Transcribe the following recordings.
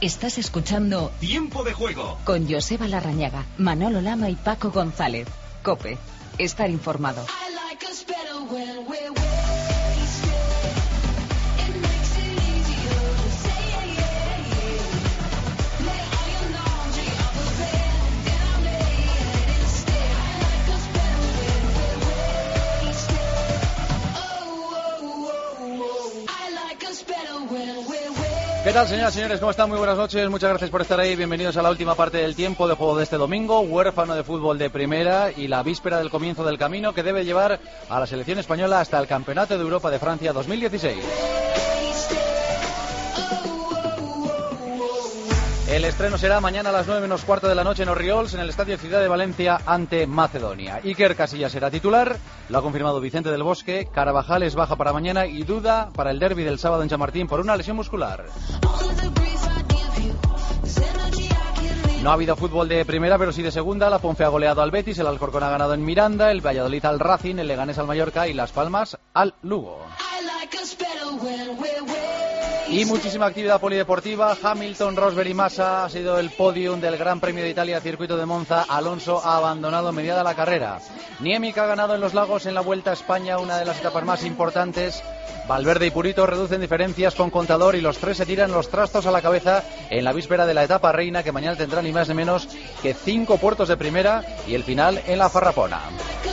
Estás escuchando Tiempo de Juego con Joseba Larrañaga, Manolo Lama y Paco González. COPE. Estar informado. ¿Qué tal, señoras y señores? ¿Cómo están? Muy buenas noches. Muchas gracias por estar ahí. Bienvenidos a la última parte del tiempo de juego de este domingo. Huérfano de fútbol de primera y la víspera del comienzo del camino que debe llevar a la selección española hasta el Campeonato de Europa de Francia 2016. El estreno será mañana a las 9:15 de la noche en Orriols, en el Estadio Ciudad de Valencia, ante Macedonia. Iker Casillas será titular, lo ha confirmado Vicente del Bosque. Carvajal es baja para mañana y duda para el derbi del sábado en Chamartín por una lesión muscular. No ha habido fútbol de primera, pero sí de segunda. La Ponfe ha goleado al Betis, el Alcorcón ha ganado en Miranda, el Valladolid al Racing, el Leganés al Mallorca y Las Palmas al Lugo. Y muchísima actividad polideportiva. Hamilton, Rosberg y Massa ha sido el podium del Gran Premio de Italia, circuito de Monza. Alonso ha abandonado mediada la carrera. Niemic ha ganado en Los Lagos en la Vuelta a España, una de las etapas más importantes. Valverde y Purito reducen diferencias con Contador y los tres se tiran los trastos a la cabeza en la víspera de la etapa reina, que mañana tendrá ni más ni menos que 5 puertos de primera y el final en la Farrapona.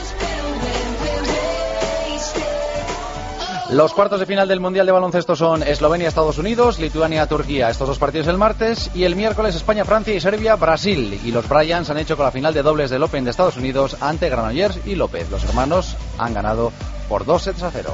Los cuartos de final del Mundial de Baloncesto son Eslovenia-Estados Unidos, Lituania-Turquía, estos dos partidos el martes, y el miércoles España-Francia y Serbia-Brasil. Y los Bryans han hecho con la final de dobles del Open de Estados Unidos ante Granollers y López. Los hermanos han ganado por 2-0.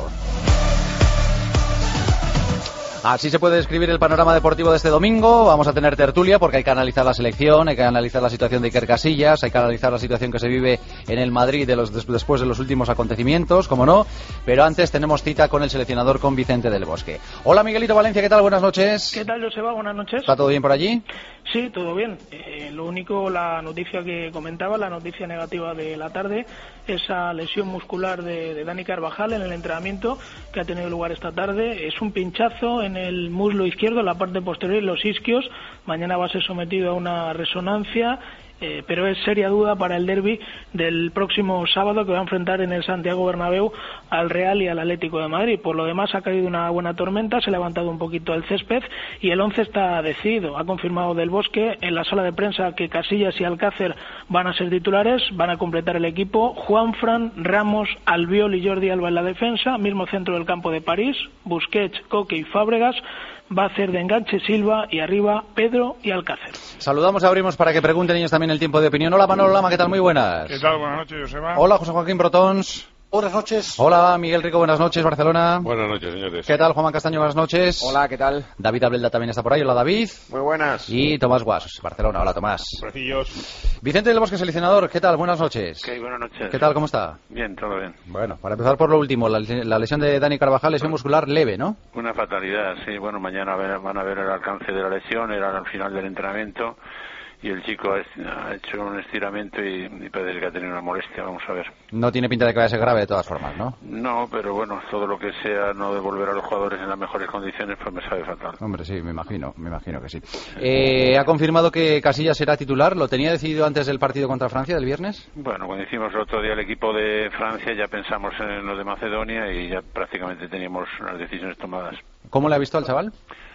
Así se puede describir el panorama deportivo de este domingo. Vamos a tener tertulia porque hay que analizar la selección, hay que analizar la situación de Iker Casillas, hay que analizar la situación que se vive en el Madrid después de los últimos acontecimientos, como no. Pero antes tenemos cita con el seleccionador, con Vicente del Bosque. Hola, Miguelito Valencia, ¿qué tal? Buenas noches. ¿Qué tal, Joseba? Buenas noches. ¿Está todo bien por allí? Sí, todo bien. Lo único, la noticia que comentaba, la noticia negativa de la tarde, esa lesión muscular de Dani Carvajal en el entrenamiento que ha tenido lugar esta tarde. Es un pinchazo en el muslo izquierdo, en la parte posterior, los isquios. Mañana va a ser sometido a una resonancia, pero es seria duda para el derbi del próximo sábado, que va a enfrentar en el Santiago Bernabéu al Real y al Atlético de Madrid. Por lo demás, ha caído una buena tormenta, se ha levantado un poquito el césped y el 11 está decidido. Ha confirmado Del Bosque en la sala de prensa que Casillas y Alcácer van a ser titulares, van a completar el equipo Juanfran, Ramos, Albiol y Jordi Alba en la defensa, mismo centro del campo de París, Busquets, Coque y Fábregas. Va a hacer de enganche Silva y arriba Pedro y Alcácer. Saludamos, abrimos para que pregunten ellos también el tiempo de opinión. Hola, Manolo Lama, ¿qué tal? Muy buenas. ¿Qué tal? Buenas noches, Joseba. Hola, José Joaquín Brotons. Buenas noches. Hola, Miguel Rico, buenas noches, Barcelona. Buenas noches, señores. ¿Qué tal, Juan Castaño? Buenas noches. Hola, ¿qué tal? David Abelda también está por ahí. Hola, David. Muy buenas. Y Tomás Guas, Barcelona. Hola, Tomás. Precillos. Vicente del Bosque, seleccionador. ¿Qué tal? Buenas noches. Okay, buenas noches. ¿Qué tal? ¿Cómo está? Bien, todo bien. Bueno, para empezar por lo último, la lesión de Dani Carvajal, lesión muscular leve, ¿no? Una fatalidad, sí. Bueno, mañana van a ver el alcance de la lesión, era al final del entrenamiento y el chico ha hecho un estiramiento y parece que ha tenido una molestia, vamos a ver. No tiene pinta de que vaya a ser grave de todas formas, ¿no? No, pero bueno, todo lo que sea no devolver a los jugadores en las mejores condiciones pues me sabe fatal. Hombre, sí, me imagino que sí. ¿Ha confirmado que Casillas será titular? ¿Lo tenía decidido antes del partido contra Francia del viernes? Bueno, cuando hicimos el otro día el equipo de Francia ya pensamos en lo de Macedonia y ya prácticamente teníamos las decisiones tomadas. ¿Cómo le ha visto al chaval?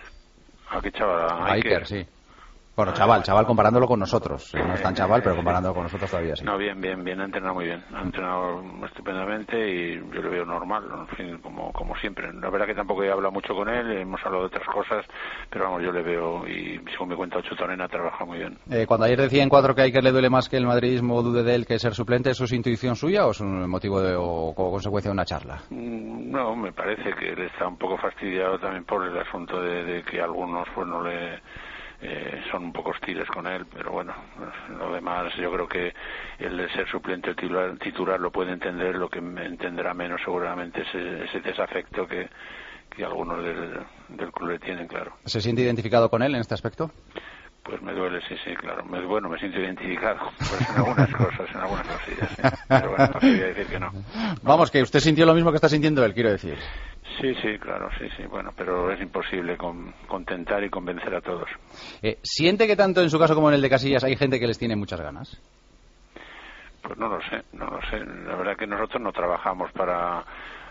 ¿A qué chaval? A Iker, sí. Bueno, chaval comparándolo con nosotros. No es tan chaval, pero comparándolo con nosotros todavía sí. No, bien, ha entrenado muy bien. Ha entrenado estupendamente y yo lo veo normal, en fin, como siempre. La verdad que tampoco he hablado mucho con él, hemos hablado de otras cosas, pero vamos, yo le veo y según me cuenta Ocho Torena, trabaja muy bien. Cuando ayer decía en 4 que a Iker le duele más que el madridismo o dude de él que ser suplente, ¿eso es intuición suya o es un motivo o como consecuencia de una charla? No, me parece que él está un poco fastidiado también por el asunto de que algunos pues no le... son un poco hostiles con él, pero bueno, lo demás yo creo que el de ser suplente o titular lo puede entender, lo que entenderá menos seguramente es ese desafecto que algunos del club le tienen, claro. ¿Se siente identificado con él en este aspecto? Pues me duele, sí, claro. Me siento identificado pues en algunas cosas, en algunas cosillas, ¿sí? Pero bueno, no quería decir que no. Vamos, que usted sintió lo mismo que está sintiendo él, quiero decir. Sí, claro, sí. Bueno, pero es imposible contentar y convencer a todos. ¿Siente que tanto en su caso como en el de Casillas hay gente que les tiene muchas ganas? Pues no lo sé. La verdad que nosotros no trabajamos para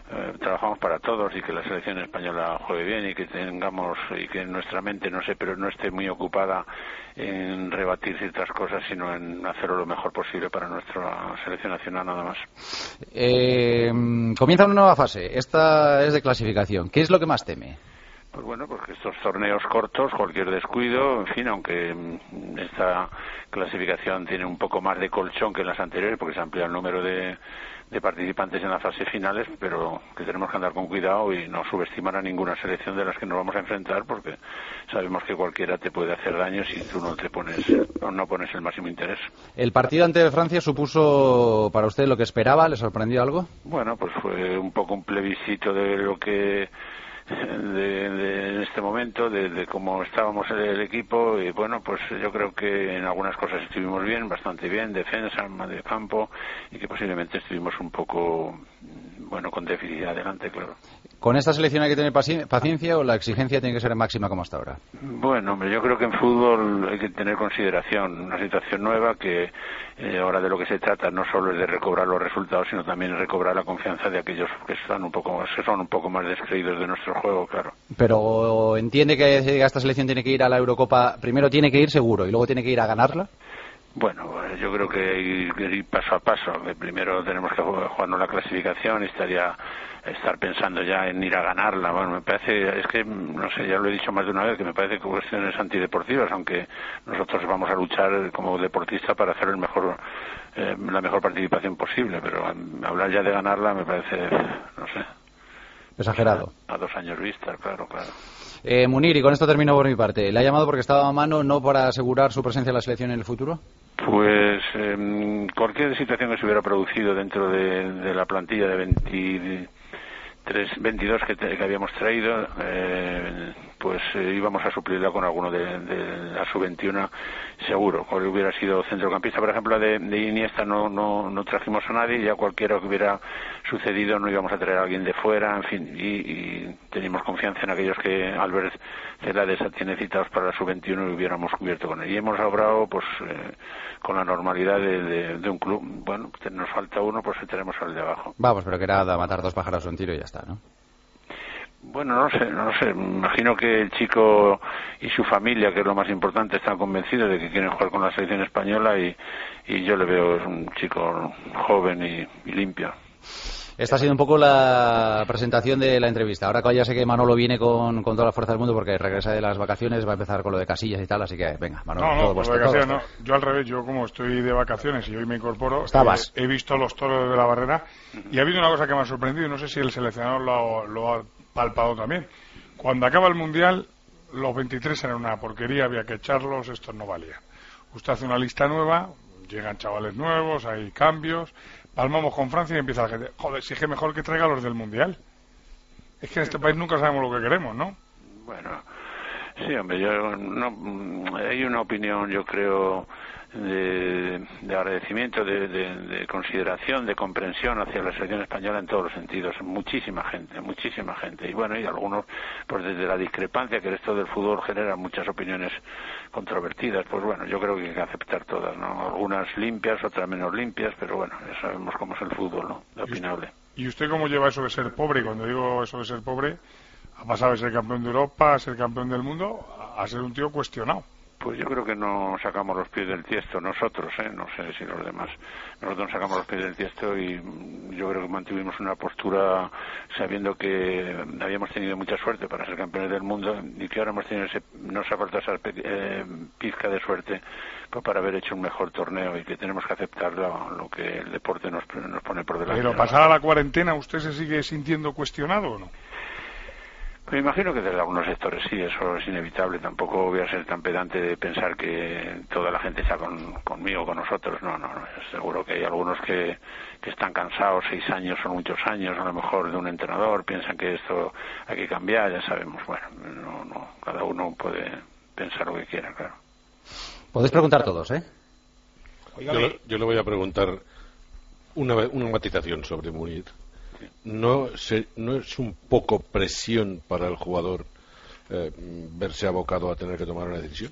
todos, y que la selección española juegue bien y que que nuestra mente no esté muy ocupada en rebatir ciertas cosas, sino en hacerlo lo mejor posible para nuestra selección nacional, nada más. Comienza una nueva fase, esta es de clasificación. ¿Qué es lo que más teme? Pues bueno, porque estos torneos cortos, cualquier descuido, en fin, aunque esta clasificación tiene un poco más de colchón que en las anteriores, porque se amplía el número de participantes en las fases finales, pero que tenemos que andar con cuidado y no subestimar a ninguna selección de las que nos vamos a enfrentar, porque sabemos que cualquiera te puede hacer daño si tú no pones el máximo interés. ¿El partido ante Francia supuso para usted lo que esperaba? ¿Le sorprendió algo? Bueno, pues fue un poco un plebiscito de lo que en este momento, de cómo estábamos el equipo, y bueno, pues yo creo que en algunas cosas estuvimos bien, bastante bien, defensa, de campo, y que posiblemente estuvimos un poco, con déficit adelante, claro. ¿Con esta selección hay que tener paciencia o la exigencia tiene que ser máxima como hasta ahora? Bueno, hombre, yo creo que en fútbol hay que tener consideración, una situación nueva que ahora de lo que se trata no solo es de recobrar los resultados, sino también recobrar la confianza de aquellos que son un poco más descreídos de nuestro juego, claro. Pero entiende que esta selección tiene que ir a la Eurocopa, primero tiene que ir seguro y luego tiene que ir a ganarla. Bueno, yo creo que hay que ir paso a paso. Primero tenemos que jugarnos la clasificación y estar pensando ya en ir a ganarla. Bueno, me parece, es que, no sé, ya lo he dicho más de una vez, que me parece que cuestiones antideportivas, aunque nosotros vamos a luchar como deportista para hacer la mejor participación posible, pero hablar ya de ganarla me parece, no sé. Exagerado. A 2 años vista, claro. Munir, y con esto termino por mi parte. ¿Le ha llamado porque estaba a mano, no para asegurar su presencia en la selección en el futuro? Pues cualquier situación que se hubiera producido dentro de la plantilla de 22 que habíamos traído, pues íbamos a suplirla con alguno de la sub-21 seguro. O hubiera sido centrocampista, por ejemplo, de Iniesta no trajimos a nadie, ya cualquiera que hubiera sucedido no íbamos a traer a alguien de fuera, en fin, y teníamos confianza en aquellos que Albert Celades tiene citados para la sub-21 y hubiéramos cubierto con él. Y hemos obrado pues con la normalidad de un club. Bueno, nos falta uno, pues tenemos al de abajo. Vamos, pero que era matar 2 pájaros de un tiro y ya está, ¿no? Bueno, no sé. Me imagino que el chico y su familia, que es lo más importante, están convencidos de que quieren jugar con la selección española y yo le veo, es un chico joven y limpio. Esta ha sido un poco la presentación de la entrevista. Ahora ya sé que Manolo viene con toda la fuerza del mundo porque regresa de las vacaciones, va a empezar con lo de Casillas y tal, así que venga, Manolo, todo vuestro. No, yo al revés, yo como estoy de vacaciones y hoy me incorporo, he visto los toros de la Barrera y ha habido una cosa que me ha sorprendido, y no sé si el seleccionador lo ha palpado también. Cuando acaba el Mundial, los 23 eran una porquería, había que echarlos, esto no valía. Usted hace una lista nueva, llegan chavales nuevos, hay cambios, palmamos con Francia y empieza la gente, joder, si es que mejor que traiga los del Mundial. Es que en este país nunca sabemos lo que queremos, ¿no? Bueno, sí, hombre, hay una opinión, yo creo, de agradecimiento, de consideración, de comprensión hacia la selección española en todos los sentidos. Muchísima gente. Y bueno, y algunos, pues desde la discrepancia que esto del fútbol genera muchas opiniones controvertidas, pues bueno, yo creo que hay que aceptar todas, ¿no? Algunas limpias, otras menos limpias, pero bueno, ya sabemos cómo es el fútbol, ¿no? Lo opinable. ¿Y usted cómo lleva eso de ser pobre? Y cuando digo eso de ser pobre, ha pasado de ser campeón de Europa a ser campeón del mundo, a ser un tío cuestionado. Pues yo creo que no sacamos los pies del tiesto nosotros, no sé si los demás. Nosotros sacamos los pies del tiesto y yo creo que mantuvimos una postura sabiendo que habíamos tenido mucha suerte para ser campeones del mundo y que ahora hemos tenido nos ha faltado esa pizca de suerte pues para haber hecho un mejor torneo y que tenemos que aceptar lo que el deporte nos pone por delante. Pero pasada la cuarentena, ¿usted se sigue sintiendo cuestionado o no? Me imagino que desde algunos sectores sí, eso es inevitable. Tampoco voy a ser tan pedante de pensar que toda la gente está conmigo, con nosotros. No. Seguro que hay algunos que están cansados. 6 años son muchos años, a lo mejor, de un entrenador. Piensan que esto hay que cambiar, ya sabemos. Bueno, no. Cada uno puede pensar lo que quiera, claro. Podéis preguntar todos, ¿eh? Yo le voy a preguntar una matización sobre Munir. ¿No es un poco presión para el jugador verse abocado a tener que tomar una decisión?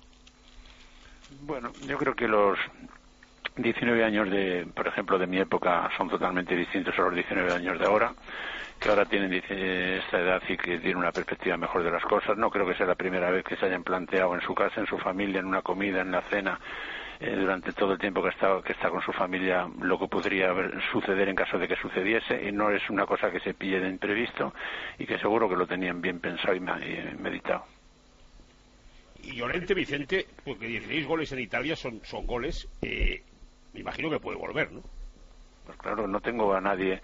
Bueno, yo creo que los 19 años por ejemplo, de mi época son totalmente distintos a los 19 años de ahora, que ahora tienen esta edad y que tienen una perspectiva mejor de las cosas. No creo que sea la primera vez que se hayan planteado en su casa, en su familia, en una comida, en la cena, durante todo el tiempo que está con su familia, lo que podría suceder en caso de que sucediese, y no es una cosa que se pille de imprevisto, y que seguro que lo tenían bien pensado y meditado. Y Llorente, Vicente, porque 16 goles en Italia son goles, me imagino que puede volver, ¿no? Pues claro, no tengo a nadie,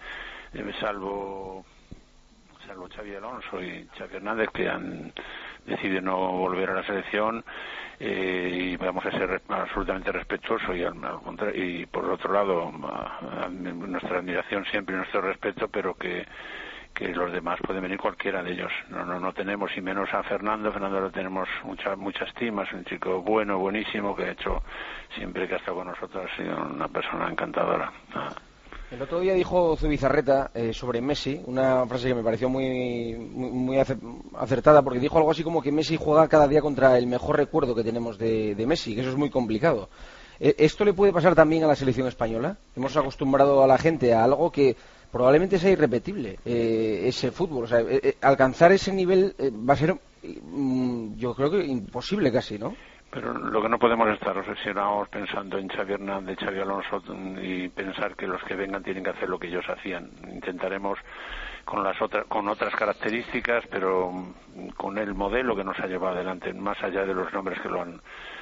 salvo Xavi Alonso y Xavi Hernández, que han decidido no volver a la selección, y vamos a ser absolutamente respetuosos, y por otro lado nuestra admiración siempre y nuestro respeto, pero que los demás pueden venir cualquiera de ellos. No tenemos, y menos a Fernando lo tenemos mucha estima. Es un chico buenísimo, que ha hecho siempre que ha estado con nosotros, ha sido una persona encantadora. El otro día dijo Zubizarreta sobre Messi una frase que me pareció muy acertada, porque dijo algo así como que Messi juega cada día contra el mejor recuerdo que tenemos de Messi, que eso es muy complicado. ¿Esto le puede pasar también a la selección española? Hemos acostumbrado a la gente a algo que probablemente sea irrepetible, ese fútbol. O sea, alcanzar ese nivel va a ser, yo creo que imposible casi, ¿no? Pero lo que no podemos estar obsesionados pensando en Xavi Hernández, Xavi Alonso, y pensar que los que vengan tienen que hacer lo que ellos hacían. Intentaremos con otras características, pero con el modelo que nos ha llevado adelante, más allá de los nombres que lo han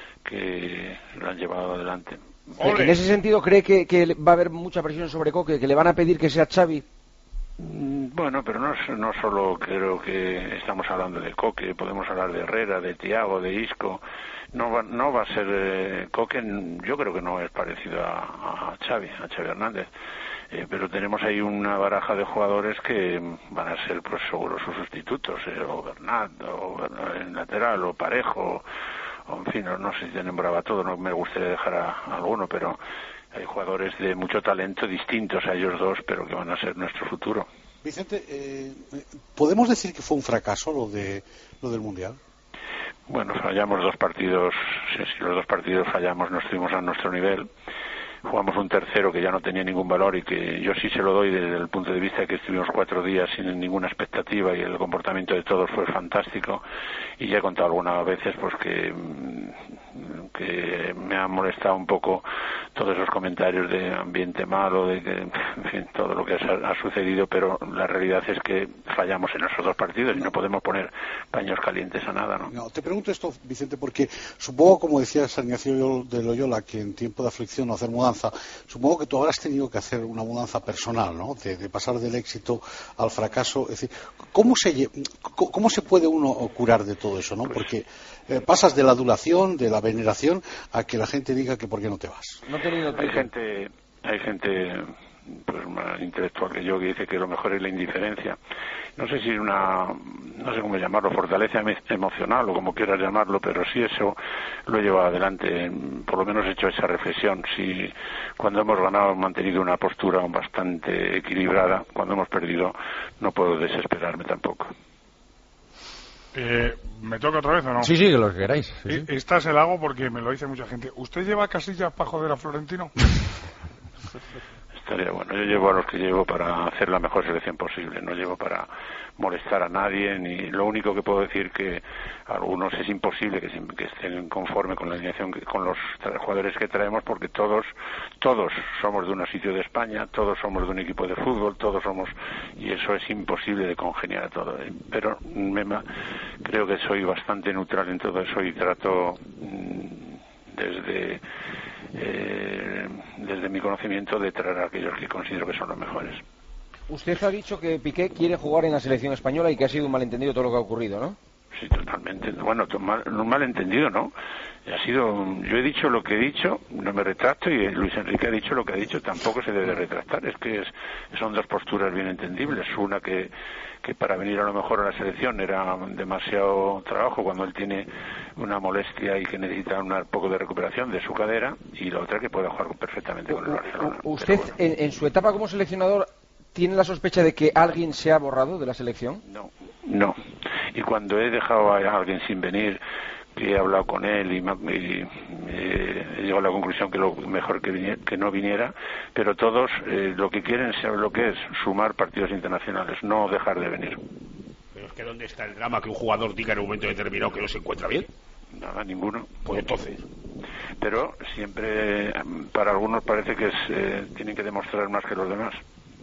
llevado adelante. En ese sentido, ¿cree que va a haber mucha presión sobre Coque, que le van a pedir que sea Xavi? Bueno, pero no solo creo que estamos hablando de Coque, podemos hablar de Herrera, de Thiago, de Isco. No va a ser Coque, yo creo que no es parecido a Xavi Hernández. Pero tenemos ahí una baraja de jugadores que van a ser, pues seguro, sus sustitutos, o Bernat, o en lateral, o Parejo, o en fin, no sé si te nombraba todo, no me gustaría dejar a alguno, pero hay jugadores de mucho talento distintos a ellos dos, pero que van a ser nuestro futuro. Vicente, ¿podemos decir que fue un fracaso lo del Mundial? Bueno, fallamos 2 partidos, si los 2 partidos fallamos no estuvimos a nuestro nivel. Jugamos un tercero que ya no tenía ningún valor, y que yo sí se lo doy desde el punto de vista de que estuvimos 4 días sin ninguna expectativa, y el comportamiento de todos fue fantástico. Y ya he contado algunas veces pues que me ha molestado un poco todos esos comentarios de ambiente malo, de que, en fin, todo lo que ha sucedido, pero la realidad es que fallamos en esos 2 partidos y no podemos poner paños calientes a nada, ¿no? No, te pregunto esto, Vicente, porque supongo, como decía San Ignacio de Loyola, que en tiempo de aflicción no hacer mudanza, supongo que tú habrás tenido que hacer una mudanza personal, ¿no? De pasar del éxito al fracaso. Es decir, ¿cómo se puede uno curar de todo eso, no? Porque pasas de la adulación, de la veneración, a que la gente diga que por qué no te vas. Hay gente pues más intelectual que yo, que dice que lo mejor es la indiferencia. No sé si es no sé cómo llamarlo, fortaleza emocional o como quieras llamarlo, pero sí, eso lo he llevado adelante. Por lo menos he hecho esa reflexión. Si cuando hemos ganado hemos mantenido una postura bastante equilibrada, cuando hemos perdido no puedo desesperarme tampoco. ¿Me toca otra vez o no? Sí, que lo que queráis. Sí. Esta se la hago porque me lo dice mucha gente. ¿Usted lleva Casillas para joder a Florentino? Estaría bueno. Yo llevo a los que llevo para hacer la mejor selección posible. No llevo para molestar a nadie, ni lo único que puedo decir que a algunos es imposible que estén conforme con la alineación, con los jugadores que traemos, porque todos somos de un sitio de España, todos somos de un equipo de fútbol, todos somos, y eso es imposible de congeniar a todo. Pero creo que soy bastante neutral en todo eso y trato desde mi conocimiento de traer a aquellos que considero que son los mejores. Usted ha dicho que Piqué quiere jugar en la selección española y que ha sido un malentendido todo lo que ha ocurrido, ¿no? Sí, totalmente. Bueno, un malentendido, ¿no? Yo he dicho lo que he dicho, no me retracto, y Luis Enrique ha dicho lo que ha dicho, tampoco se debe retractar. Es que son 2 posturas bien entendibles. Una que para venir a lo mejor a la selección era demasiado trabajo cuando él tiene una molestia y que necesita un poco de recuperación de su cadera, y la otra que puede jugar perfectamente con el Barcelona. ¿Usted, en su etapa como seleccionador, ¿tiene la sospecha de que alguien se ha borrado de la selección? No. Y cuando he dejado a alguien sin venir, que he hablado con él y he llegado a la conclusión que lo mejor que no viniera, pero todos lo que quieren saber lo que es sumar partidos internacionales, no dejar de venir. Pero es que ¿dónde está el drama que un jugador diga en un momento determinado que no se encuentra bien? Nada, ninguno. Pues entonces. Pero siempre, para algunos parece que tienen que demostrar más que los demás.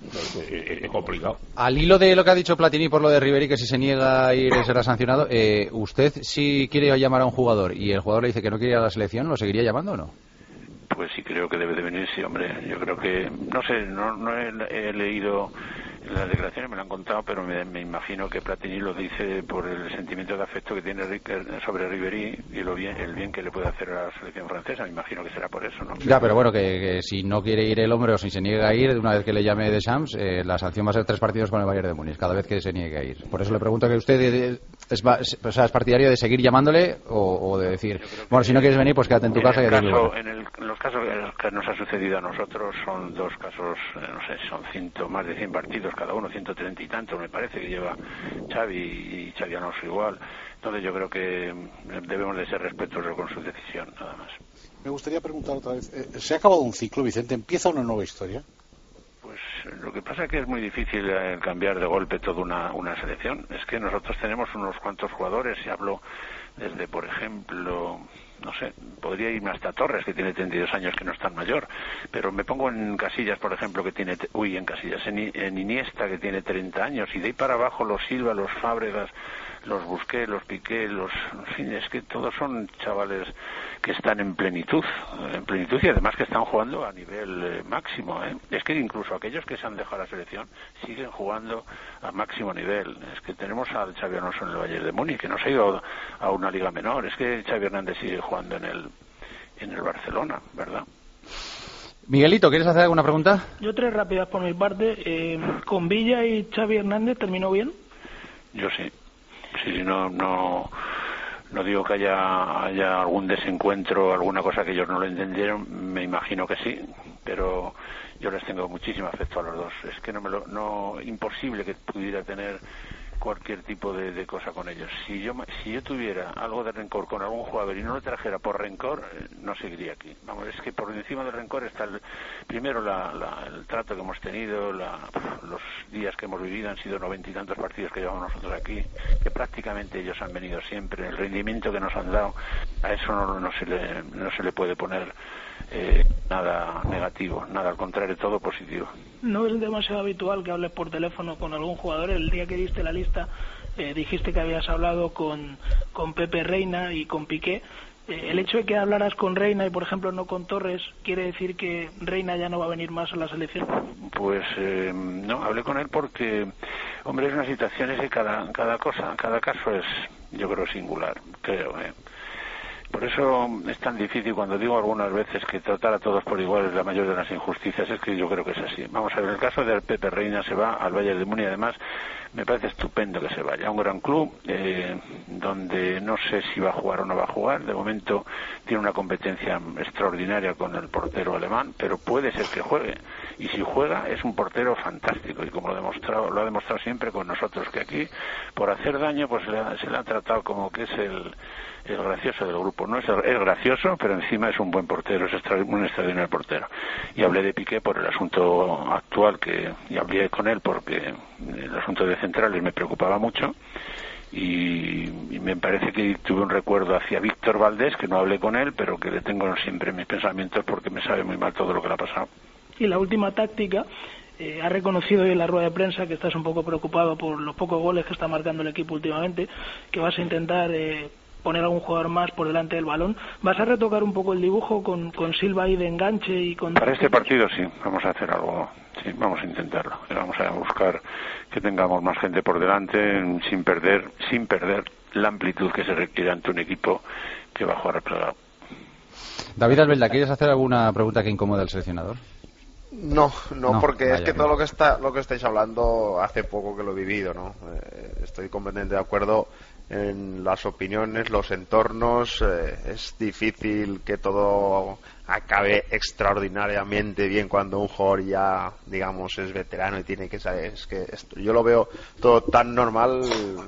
Es complicado. Al hilo de lo que ha dicho Platini por lo de Ribéry, que si se niega a ir será sancionado, ¿usted si quiere llamar a un jugador y el jugador le dice que no quiere ir a la selección, lo seguiría llamando o no? Pues sí, creo que debe de venir, sí, hombre. Yo creo que, no sé, no he leído las declaraciones, me lo han contado, pero me imagino que Platini lo dice por el sentimiento de afecto que tiene sobre Ribéry y el bien que le puede hacer a la selección francesa. Me imagino que será por eso, ¿no? Ya, pero bueno, que si no quiere ir el hombre o si se niega a ir, una vez que le llame Deschamps, la sanción va a ser 3 partidos con el Bayern de Múnich, cada vez que se niegue a ir. Por eso le pregunto que usted es partidario de seguir llamándole o de decir, bueno, si no quieres venir, pues quédate en tu casa. En los casos que nos ha sucedido a nosotros son 2 casos, no sé, son más de 100 partidos cada uno, 130 y tantos me parece que lleva Xavi y Xavi Alonso igual. Entonces yo creo que debemos de ser respetuosos con su decisión, nada más. Me gustaría preguntar otra vez, ¿se ha acabado un ciclo, Vicente? ¿Empieza una nueva historia? Pues lo que pasa es que es muy difícil cambiar de golpe toda una selección. Es que nosotros tenemos unos cuantos jugadores, y hablo desde, por ejemplo, no sé, podría irme hasta Torres, que tiene 32 años, que no es tan mayor, pero me pongo en Casillas, por ejemplo, que tiene, en Iniesta, que tiene 30 años, y de ahí para abajo los Silva, los Fábregas, los Busquets, los Piqué, en fin, es que todos son chavales que están en plenitud y además que están jugando a nivel máximo, ¿eh? Es que incluso aquellos que se han dejado la selección siguen jugando a máximo nivel. Es que tenemos al Xavi Alonso en el Bayern de Múnich, que no se ha ido a una liga menor. Es que Xavi Hernández sigue jugando en el Barcelona, ¿verdad? Miguelito, ¿quieres hacer alguna pregunta? Yo 3 rápidas por mi parte. ¿Con Villa y Xavi Hernández terminó bien? Yo sí. Sí, no digo que haya algún desencuentro, alguna cosa que ellos no lo entendieron, me imagino que sí, pero yo les tengo muchísimo afecto a los dos. Es que imposible que pudiera tener cualquier tipo de cosa con ellos. Si yo tuviera algo de rencor con algún jugador y no lo trajera por rencor, no seguiría aquí. Vamos, es que por encima del rencor está primero el trato que hemos tenido, los días que hemos vivido, han sido 90 y tantos partidos que llevamos nosotros aquí, que prácticamente ellos han venido siempre, el rendimiento que nos han dado, a eso no se le puede poner nada negativo, nada, al contrario, todo positivo. No es demasiado habitual que hables por teléfono con algún jugador. El día que diste la lista dijiste que habías hablado con Pepe Reina y con Piqué. El hecho de que hablaras con Reina y, por ejemplo, no con Torres, ¿quiere decir que Reina ya no va a venir más a la selección? Pues no, hablé con él porque, hombre, es una situación, es que cada caso es, yo creo, singular, creo, Por eso es tan difícil cuando digo algunas veces que tratar a todos por igual es la mayor de las injusticias, es que yo creo que es así. Vamos a ver, el caso de Pepe Reina se va al Bayern de Múnich, además me parece estupendo que se vaya a un gran club donde no sé si va a jugar o no va a jugar. De momento tiene una competencia extraordinaria con el portero alemán, pero puede ser que juegue, y si juega es un portero fantástico, y como lo ha demostrado siempre con nosotros, que aquí por hacer daño pues se le ha tratado como que es el gracioso del grupo. No es gracioso, pero encima es un buen portero, es un extraordinario portero. Y hablé de Piqué por el asunto actual, y hablé con él porque el asunto de centrales me preocupaba mucho, y me parece que tuve un recuerdo hacia Víctor Valdés, que no hablé con él, pero que le tengo siempre en mis pensamientos porque me sabe muy mal todo lo que le ha pasado. Y la última táctica, ha reconocido hoy en la rueda de prensa que estás un poco preocupado por los pocos goles que está marcando el equipo últimamente, que vas a intentar poner a algún jugador más por delante del balón. ¿Vas a retocar un poco el dibujo con Silva ahí de enganche y con... Para este partido sí, vamos a hacer algo, sí, vamos a intentarlo. Vamos a buscar que tengamos más gente por delante sin perder la amplitud que se requiere ante un equipo que va a jugar replegado. David Albelda, ¿quieres hacer alguna pregunta que incomode al seleccionador? No, porque es que todo lo que estáis hablando hace poco que lo he vivido, ¿no? Estoy completamente de acuerdo en las opiniones, los entornos, es difícil que todo acabe extraordinariamente bien cuando un jugador ya, digamos, es veterano y tiene que saber. Es que yo lo veo todo tan normal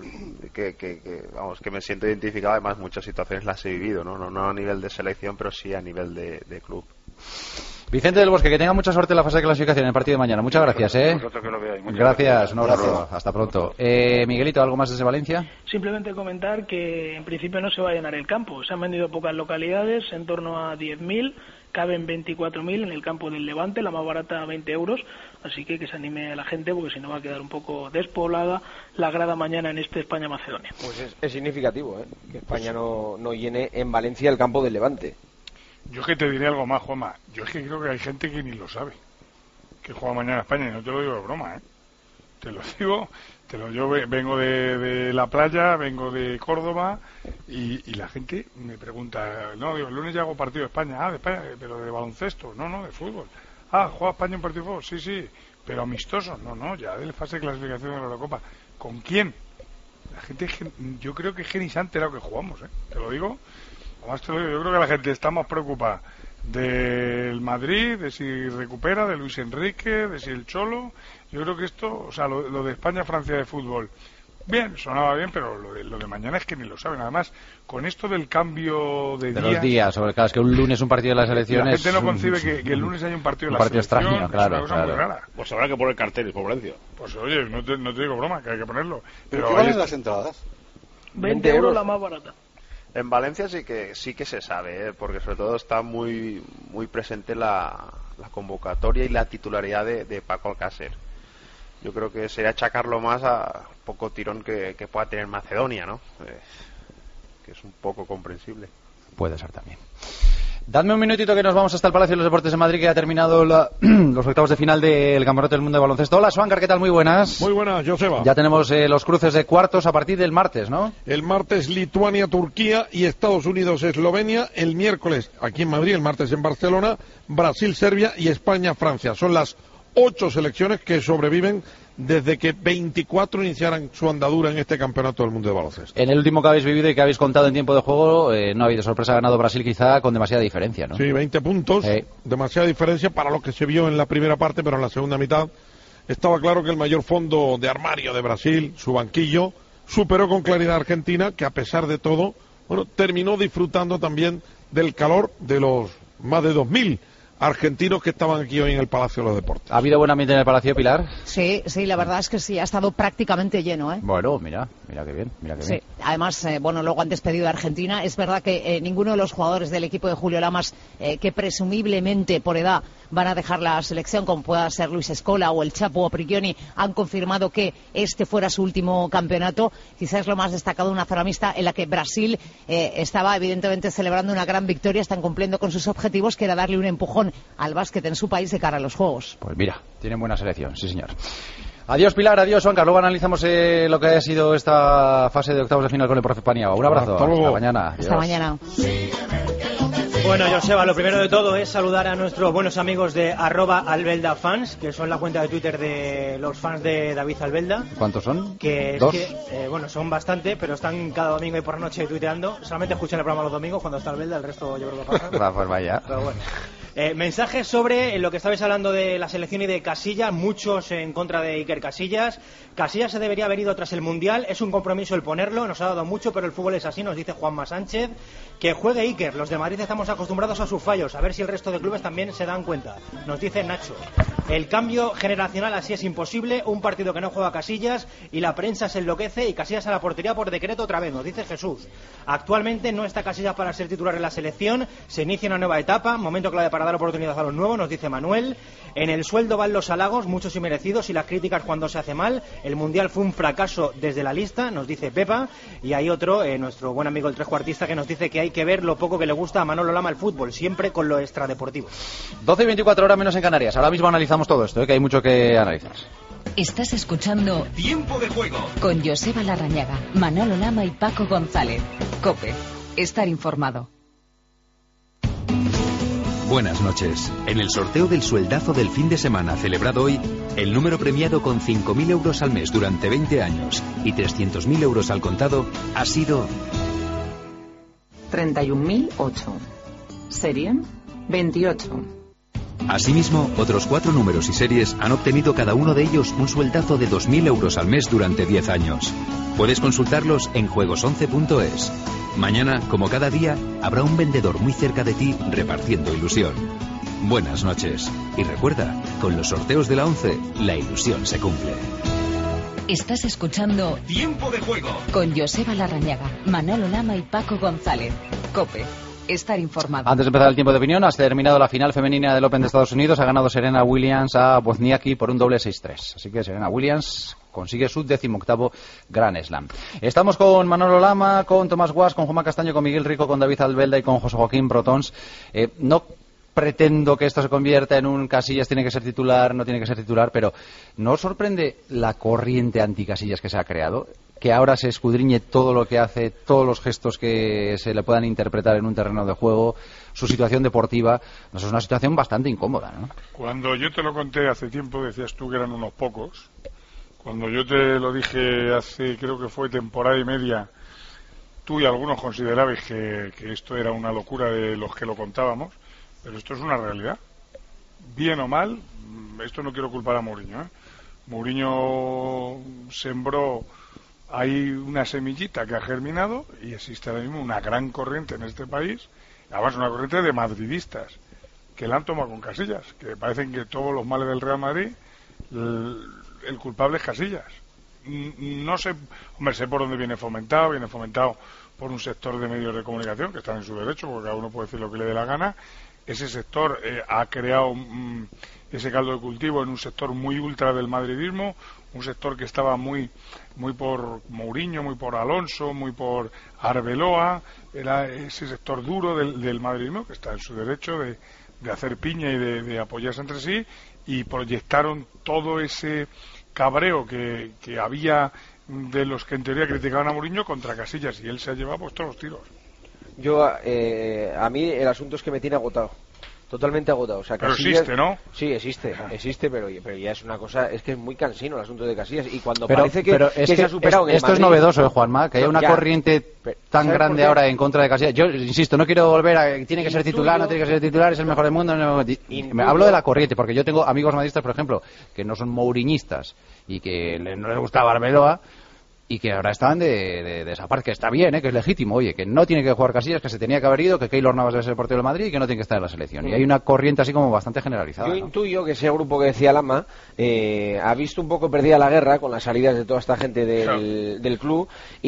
que me siento identificado. Además, muchas situaciones las he vivido, no a nivel de selección, pero sí a nivel de club. Vicente del Bosque, que tenga mucha suerte en la fase de clasificación en el partido de mañana. Muchas gracias, Gracias, un abrazo. Hasta pronto. Miguelito, ¿algo más desde Valencia? Simplemente comentar que en principio no se va a llenar el campo. Se han vendido pocas localidades, en torno a 10.000, caben 24.000 en el campo del Levante, la más barata 20 euros. Así que se anime a la gente, porque si no va a quedar un poco despoblada la grada mañana en este España-Macedonia. Pues es significativo, que España no llene en Valencia el campo del Levante. Yo es que te diré algo más, Juanma. Yo es que creo que hay gente que ni lo sabe, que juega mañana España, y no te lo digo de broma, Te lo digo, yo vengo de la playa, vengo de Córdoba, y la gente me pregunta, no, digo, el lunes ya hago partido de España, de España, pero de baloncesto, no, de fútbol. ¿Juega España un partido de fútbol? Sí, pero amistoso, no, ya de la fase de clasificación de la Eurocopa. ¿Con quién? La gente, yo creo que es que ni se ha enterado que jugamos, te lo digo. Además, yo creo que la gente está más preocupada del Madrid, de si recupera, de Luis Enrique, de si el Cholo. Yo creo que esto, o sea, lo de España-Francia de fútbol, bien, sonaba bien, pero lo de mañana es que ni lo saben. Además, con esto del cambio de días... los días, sobre es que un lunes un partido de las elecciones... La gente no concibe que el lunes haya un partido de la selección. Extraño, claro, es una cosa muy rara. Pues habrá que poner carteles, por Valencia. Pues oye, no te digo broma, que hay que ponerlo. ¿Pero qué valen las entradas? 20 euros la más barata. En Valencia sí que se sabe, porque sobre todo está muy presente la convocatoria y la titularidad de Paco Alcácer. Yo creo que sería achacarlo más a poco tirón que pueda tener Macedonia, ¿no? Que es un poco comprensible. Puede ser también. Dadme un minutito que nos vamos hasta el Palacio de los Deportes de Madrid, que ha terminado los octavos de final del Campeonato del Mundo de Baloncesto. Hola, Swankar, ¿qué tal? Muy buenas. Muy buenas, Joseba. Ya tenemos los cruces de cuartos a partir del martes, ¿no? El martes Lituania, Turquía y Estados Unidos, Eslovenia. El miércoles aquí en Madrid, el martes en Barcelona, Brasil, Serbia y España, Francia. Son las 8 selecciones que sobreviven desde que 24 iniciaran su andadura en este Campeonato del Mundo de Baloncesto. En el último que habéis vivido y que habéis contado en tiempo de juego, no ha habido sorpresa, ha ganado Brasil quizá con demasiada diferencia, ¿no? Sí, 20 puntos, demasiada diferencia para lo que se vio en la primera parte, pero en la segunda mitad estaba claro que el mayor fondo de armario de Brasil, su banquillo, superó con claridad a Argentina, que a pesar de todo, terminó disfrutando también del calor de los más de 2.000 argentinos que estaban aquí hoy en el Palacio de los Deportes. ¿Ha habido buen ambiente en el Palacio, Pilar? Sí, la verdad es que sí, ha estado prácticamente lleno, Bueno, mira qué bien, sí. Además, luego han despedido a Argentina. Es verdad que ninguno de los jugadores del equipo de Julio Lamas, que presumiblemente por edad van a dejar la selección, como pueda ser Luis Scola o el Chapo o Prigioni, han confirmado que este fuera su último campeonato. Quizás lo más destacado, una zona mixta en la que Brasil estaba evidentemente celebrando una gran victoria. Están cumpliendo con sus objetivos, que era darle un empujón al básquet en su país de cara a los Juegos. Pues mira, tienen buena selección, sí señor. Adiós Pilar, adiós Juanca. Luego analizamos lo que ha sido esta fase de octavos de final con el profe Paniagua. Un abrazo, hasta mañana. Hasta mañana. Bueno, Joseba, lo primero de todo es saludar a nuestros buenos amigos de @albeldafans, que son la cuenta de Twitter de los fans de David Albelda. ¿Cuántos son? Que ¿Dos? Son bastante, pero están cada domingo y por la noche tuiteando. Solamente escuchan el programa los domingos cuando está Albelda, el resto yo creo que pasa. Pues vaya. Pero bueno. Mensajes sobre lo que estabais hablando de la selección y de Casillas, muchos en contra de Iker Casillas. Casillas se debería haber ido tras el Mundial, es un compromiso el ponerlo, nos ha dado mucho, pero el fútbol es así, nos dice Juanma Sánchez. Que juegue Iker, los de Madrid estamos acostumbrados a sus fallos, a ver si el resto de clubes también se dan cuenta, nos dice Nacho. El cambio generacional así es imposible, un partido que no juega Casillas y la prensa se enloquece y Casillas a la portería por decreto otra vez, nos dice Jesús. Actualmente no está Casillas para ser titular en la selección, se inicia una nueva etapa, momento clave para dar oportunidad a los nuevos, nos dice Manuel. En el sueldo van los halagos, muchos y merecidos, y las críticas cuando se hace mal. El Mundial fue un fracaso desde la lista, nos dice Pepa. Y hay otro, nuestro buen amigo el trescuartista, que nos dice que hay que ver lo poco que le gusta a Manolo Lama el fútbol, siempre con lo extradeportivo. 12 y 24 horas menos en Canarias. Ahora mismo analizamos todo esto, que hay mucho que analizar. Estás escuchando Tiempo de Juego con Joseba Larrañaga, Manolo Lama y Paco González. COPE. Estar informado. Buenas noches. En el sorteo del sueldazo del fin de semana celebrado hoy, el número premiado con 5.000 euros al mes durante 20 años y 300.000 euros al contado ha sido 31.008. Serie 28. Asimismo, otros 4 números y series han obtenido cada uno de ellos un sueldazo de 2.000 euros al mes durante 10 años. Puedes consultarlos en juegos11.es. Mañana, como cada día, habrá un vendedor muy cerca de ti repartiendo ilusión. Buenas noches. Y recuerda, con los sorteos de la 11, la ilusión se cumple. Estás escuchando Tiempo de Juego con Joseba Larrañaga, Manolo Lama y Paco González. COPE. Estar informado. Antes de empezar el tiempo de opinión, ha terminado la final femenina del Open de Estados Unidos. Ha ganado Serena Williams a Wozniacki por un doble 6-3. Así que Serena Williams consigue su 18º Grand Slam. Estamos con Manolo Lama, con Tomás Guas, con Juanma Castaño, con Miguel Rico, con David Albelda y con José Joaquín Brotons. No pretendo que esto se convierta en un Casillas tiene que ser titular, no tiene que ser titular, pero ¿no os sorprende la corriente anti-Casillas que se ha creado? Que ahora se escudriñe todo lo que hace, todos los gestos que se le puedan interpretar en un terreno de juego, su situación deportiva. Es una situación bastante incómoda, ¿no? Cuando yo te lo conté hace tiempo, decías tú que eran unos pocos. Cuando yo te lo dije hace, creo que fue temporada y media, tú y algunos considerabais que esto era una locura de los que lo contábamos, pero esto es una realidad. Bien o mal, esto no quiero culpar a Mourinho, ¿eh? Mourinho sembró ahí una semillita que ha germinado y existe ahora mismo una gran corriente en este país, además una corriente de madridistas que la han tomado con Casillas, que parecen que todos los males del Real Madrid, el culpable es Casillas. No sé, hombre, sé por dónde viene fomentado por un sector de medios de comunicación que están en su derecho, porque cada uno puede decir lo que le dé la gana. Ese sector ha creado ese caldo de cultivo en un sector muy ultra del madridismo, un sector que estaba muy por Mourinho, muy por Alonso, muy por Arbeloa. Era ese sector duro del madridismo que está en su derecho de hacer piña y de apoyarse entre sí, y proyectaron todo ese cabreo que había de los que en teoría criticaban a Mourinho contra Casillas, y él se ha llevado pues todos los tiros. Yo, a mí el asunto es que me tiene agotado. Totalmente agotado. O sea, pero Casillas, existe, ¿no? Sí, existe, pero ya es una cosa, es que es muy cansino el asunto de Casillas, y cuando parece que se ha superado en el esto Madrid, es novedoso, Juanma, que haya una corriente tan grande ahora en contra de Casillas. Yo insisto, no quiero volver a tiene que ser titular, no tiene que ser titular, es el mejor del mundo. Me hablo de la corriente, porque yo tengo amigos madridistas, por ejemplo, que no son mouriñistas y que no les gustaba Arbeloa, y que ahora están de esa parte, que está bien, que es legítimo, oye, que no tiene que jugar Casillas, que se tenía que haber ido, que Keylor Navas debe ser el portero del Madrid y que no tiene que estar en la selección. Y hay una corriente así como bastante generalizada. Yo intuyo que ese grupo que decía Lama ha visto un poco perdida la guerra con las salidas de toda esta gente del club,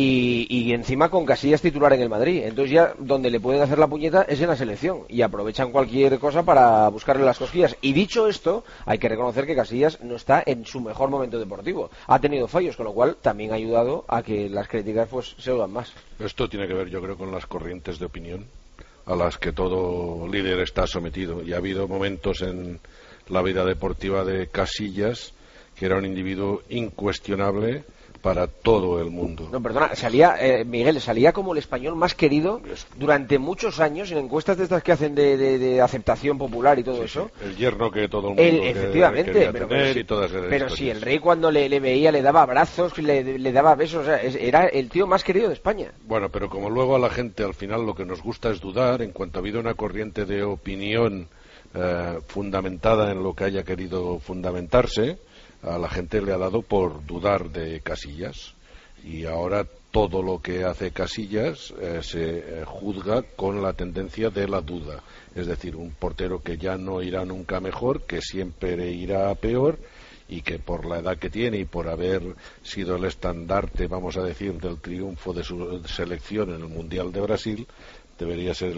y encima con Casillas titular en el Madrid. Entonces ya donde le pueden hacer la puñeta es en la selección, y aprovechan cualquier cosa para buscarle las cosquillas. Y dicho esto, hay que reconocer que Casillas no está en su mejor momento deportivo. Ha tenido fallos, con lo cual también ha ayudado a que las críticas pues se oigan más. Esto tiene que ver, yo creo, con las corrientes de opinión a las que todo líder está sometido. Y ha habido momentos en la vida deportiva de Casillas que era un individuo incuestionable para todo el mundo. No, perdona, Miguel, salía como el español más querido durante muchos años en encuestas de estas que hacen de aceptación popular y todo eso. Sí. El yerno que todo el mundo efectivamente, pero si el rey cuando le veía le daba abrazos, le daba besos, o sea, era el tío más querido de España. Bueno, pero como luego a la gente al final lo que nos gusta es dudar, en cuanto ha habido una corriente de opinión fundamentada en lo que haya querido fundamentarse, a la gente le ha dado por dudar de Casillas, y ahora todo lo que hace Casillas se juzga con la tendencia de la duda, es decir, un portero que ya no irá nunca mejor, que siempre irá a peor, y que por la edad que tiene y por haber sido el estandarte, vamos a decir, del triunfo de su selección en el Mundial de Brasil, debería ser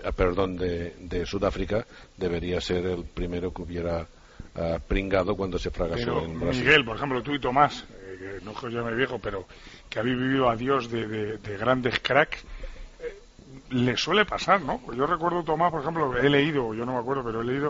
de Sudáfrica, debería ser el primero que hubiera pringado cuando se fracasó en Brasil. Miguel, por ejemplo, tú y Tomás, que no os llame viejo, pero que habéis vivido a Dios de grandes cracks, le suele pasar, ¿no? Pues yo recuerdo, Tomás, por ejemplo, he leído, yo no me acuerdo, pero he leído, por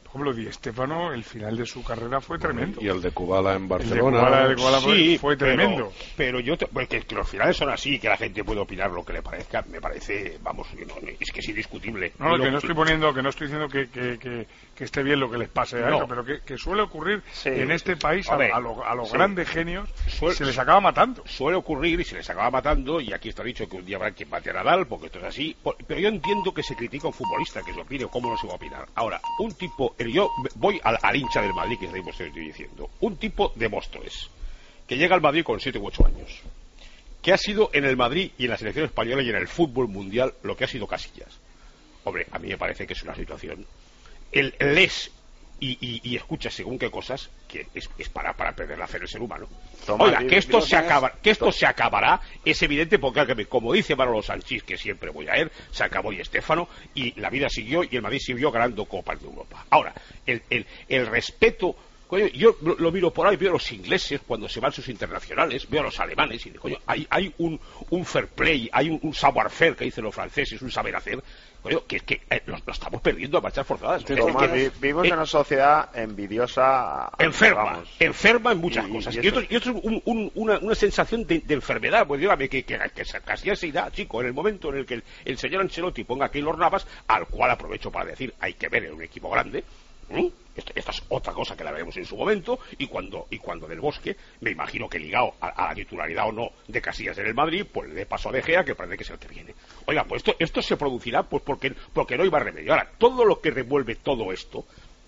Por ejemplo, Di Stéfano, el final de su carrera fue tremendo. Y el de Kubala en Barcelona. El de Kubala sí, fue tremendo. Pero que los finales son así, que la gente puede opinar lo que le parezca, me parece, vamos, es que es indiscutible. No, que no estoy diciendo que esté bien lo que les pase a eso, pero que suele ocurrir en este país a los grandes genios, se les acaba matando. Suele ocurrir y se les acaba matando, y aquí está dicho que un día habrá quien mate a Nadal, porque esto es así, pero yo entiendo que se critica a un futbolista, que se opine, ¿cómo no se va a opinar? Ahora, un tipo, yo voy al hincha del Madrid, que estoy diciendo, un tipo de Móstoles, que llega al Madrid con 7 u 8 años, que ha sido en el Madrid y en la selección española y en el fútbol mundial lo que ha sido Casillas. Hombre, a mí me parece que es una situación, él lees y escucha según qué cosas, que es para perder la fe en el ser humano. Oiga, que esto se acabará, es evidente, porque como dice Manolo Sanchís, que siempre voy a él, se acabó Di Stéfano y la vida siguió y el Madrid siguió ganando Copas de Europa. Ahora, el respeto, coño, yo lo miro por ahí, veo a los ingleses cuando se van sus internacionales, veo a los alemanes y coño, hay un fair play, hay un savoir-faire, que dicen los franceses, un saber hacer. Coño, que lo estamos perdiendo a marchas forzadas. Vivimos en una sociedad envidiosa, enferma en muchas cosas. Y esto es una sensación de enfermedad. Pues dígame que casi se irá, chico, en el momento en el que el señor Ancelotti ponga aquí los Navas, al cual aprovecho para decir, hay que ver en un equipo grande. Esta es otra cosa que la veremos en su momento, y cuando Del Bosque, me imagino que ligado a la titularidad o no de Casillas en el Madrid, pues le dé paso a De Gea, que parece que es el que viene. Oiga, pues esto se producirá pues porque no iba a remedio. Ahora, todo lo que revuelve todo esto,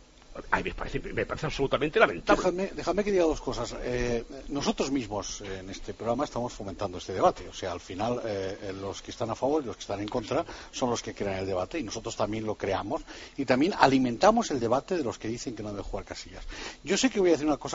me parece absolutamente lamentable. Déjame que diga dos cosas. Nosotros mismos en este programa estamos fomentando este debate. O sea, al final los que están a favor y los que están en contra son los que crean el debate, y nosotros también lo creamos y también alimentamos el debate de los que dicen que no debe jugar Casillas. Yo sé que voy a decir una cosa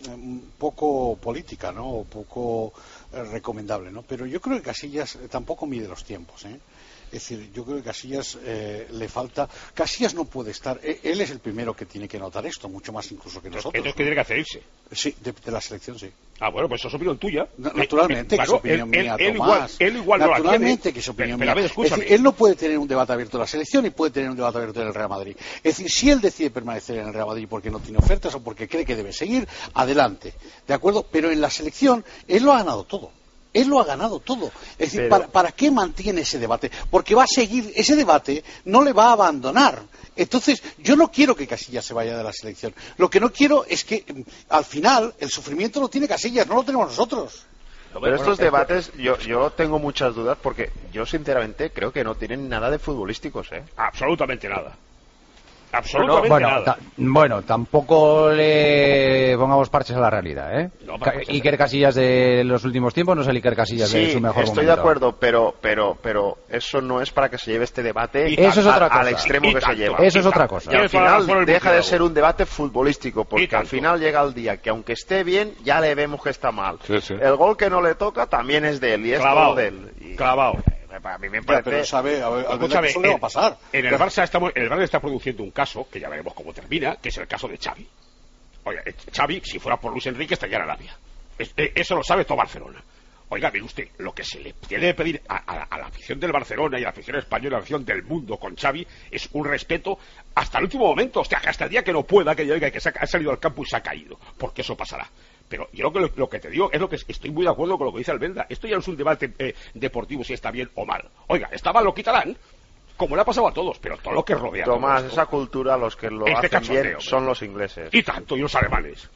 poco política, ¿no? O poco recomendable, ¿no? Pero yo creo que Casillas tampoco mide los tiempos, ¿eh? Es decir, yo creo que Casillas le falta. Casillas no puede estar. Él es el primero que tiene que notar esto, mucho más incluso que nosotros. Entonces, ¿qué tiene que hacer irse? Sí, de la selección, sí. Ah, bueno, pues eso es opinión tuya. Naturalmente que es opinión mía, Tomás. Él igual no la tiene. Naturalmente que es opinión mía. Es decir, él no puede tener un debate abierto en la selección y puede tener un debate abierto en el Real Madrid. Es decir, si él decide permanecer en el Real Madrid porque no tiene ofertas o porque cree que debe seguir, adelante. ¿De acuerdo? Pero en la selección, él lo ha ganado todo. Él lo ha ganado todo. Es decir, ¿para qué mantiene ese debate? Porque va a seguir, ese debate no le va a abandonar. Entonces, yo no quiero que Casillas se vaya de la selección. Lo que no quiero es que, al final, el sufrimiento lo tiene Casillas, no lo tenemos nosotros. Pero estos debates, yo tengo muchas dudas, porque yo, sinceramente, creo que no tienen nada de futbolísticos, ¿eh? Absolutamente nada. Absolutamente nada. Bueno, tampoco le pongamos parches a la realidad, ¿eh? No, Iker Casillas de los últimos tiempos no es el Iker Casillas de su mejor momento. Estoy de acuerdo, pero eso no es para que se lleve este debate al extremo que se lleva. Eso es otra cosa. Y al final deja de ser un debate futbolístico, porque al final llega el día que, aunque esté bien, ya le vemos que está mal. Sí. El gol que no le toca también es de él, y es todo de él. Clavado. A mí me parece... pero sabe, a ver qué eso le va a pasar. En el Barça está produciendo un caso, que ya veremos cómo termina, que es el caso de Xavi. Oiga, Xavi, si fuera por Luis Enrique, estaría en Arabia. Eso lo sabe todo Barcelona. Oiga, mire usted, lo que se le tiene que pedir a la afición del Barcelona y a la afición española, a la afición del mundo con Xavi, es un respeto hasta el último momento, hasta el día que no pueda, que diga que ha salido al campo y se ha caído, porque eso pasará. Pero yo lo que te digo es lo que estoy muy de acuerdo con lo que dice Albelda. Esto ya no es un debate deportivo si está bien o mal. Oiga, está mal, lo quitarán, como le ha pasado a todos, pero todo lo que rodea. Tomás, esa cultura, los que lo hacen bien son los ingleses. Y tanto, y los alemanes.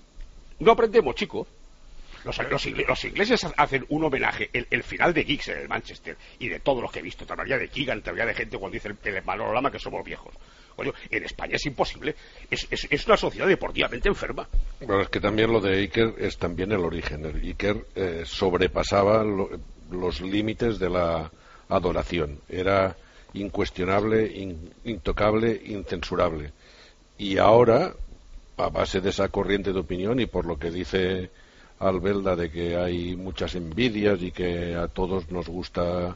No aprendemos, chicos. Los ingleses hacen un homenaje, el final de Giggs en el Manchester, y de todos los que he visto, todavía de Keegan, todavía de gente cuando dice el Manolo Lama que somos viejos. Oye, en España es imposible, es una sociedad deportivamente enferma. Bueno, es que también lo de Iker es también el origen. El Iker sobrepasaba los límites de la adoración. Era incuestionable, intocable, incensurable. Y ahora, a base de esa corriente de opinión y por lo que dice Albelda de que hay muchas envidias y que a todos nos gusta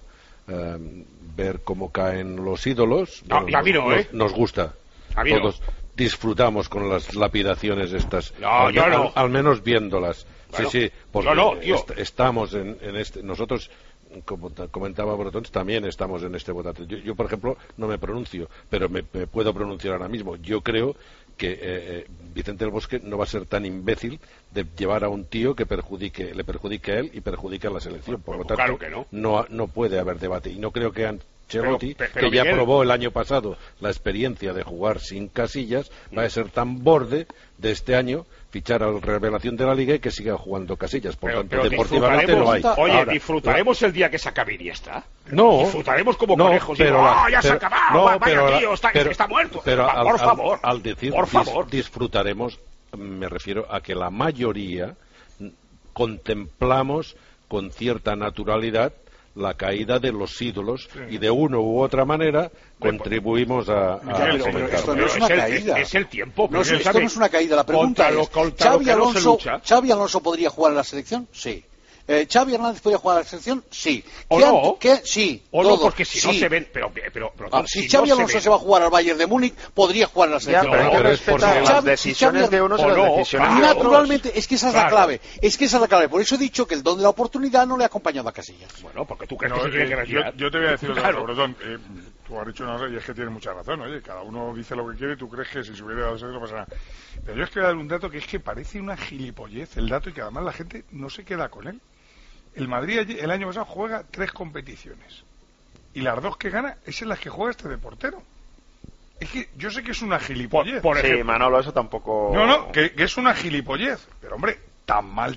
ver cómo caen los ídolos, nos gusta. Todos disfrutamos con las lapidaciones estas, al menos viéndolas. Sí, porque estamos en este. Nosotros como comentaba Brotons, también estamos en este botate. Yo, por ejemplo, no me pronuncio, pero me puedo pronunciar ahora mismo. Yo creo que Vicente del Bosque no va a ser tan imbécil de llevar a un tío que le perjudique a él y perjudique a la selección. Por lo tanto, claro que no puede haber debate. Y no creo que Ancelotti, pero que ya Miguel, probó el año pasado la experiencia de jugar sin Casillas, va a ser tan borde de este año fichar a la revelación de la Liga y que siga jugando Casillas. Por tanto, deportivamente no hay. Oye, ahora, disfrutaremos el día que se acabe Iniesta. No. Disfrutaremos como conejos. Ya se ha acabado. Vaya tío, está muerto. Pero por favor. Al decir por favor. Disfrutaremos, me refiero a que la mayoría contemplamos con cierta naturalidad la caída de los ídolos y de una u otra manera contribuimos a pero esto no es una caída. Es el tiempo. No, esto no es una caída. La pregunta es, ¿Xavi Alonso podría jugar en la selección? Sí. ¿Xavi Hernández podría jugar a la selección? Sí. ¿O no? Sí. O no, porque si no se ven... Pero si Xavi Alonso se va a jugar al Bayern de Múnich, podría jugar en la selección. Pero respetar las decisiones de uno son las decisiones de naturalmente, es que esa es la clave. Esa es la clave. Por eso he dicho que el don de la oportunidad no le ha acompañado a Casillas. Bueno, porque tú crees que se tiene que retirar. Yo te voy a decir otra cosa, Brotón. Tú has dicho una cosa y es que tienes mucha razón. Oye, cada uno dice lo que quiere y tú crees que si se hubiera dado eso no pasa nada. Pero yo es que voy a dar un dato que es que parece una gilipollez el dato y que además la gente no se queda con él. El Madrid el año pasado juega 3 competiciones y las 2 que gana es en las que juega este de portero. Es que yo sé que es una gilipollez. Por ejemplo. Sí, Manolo, eso tampoco... No, que es una gilipollez. Pero hombre, tan mal,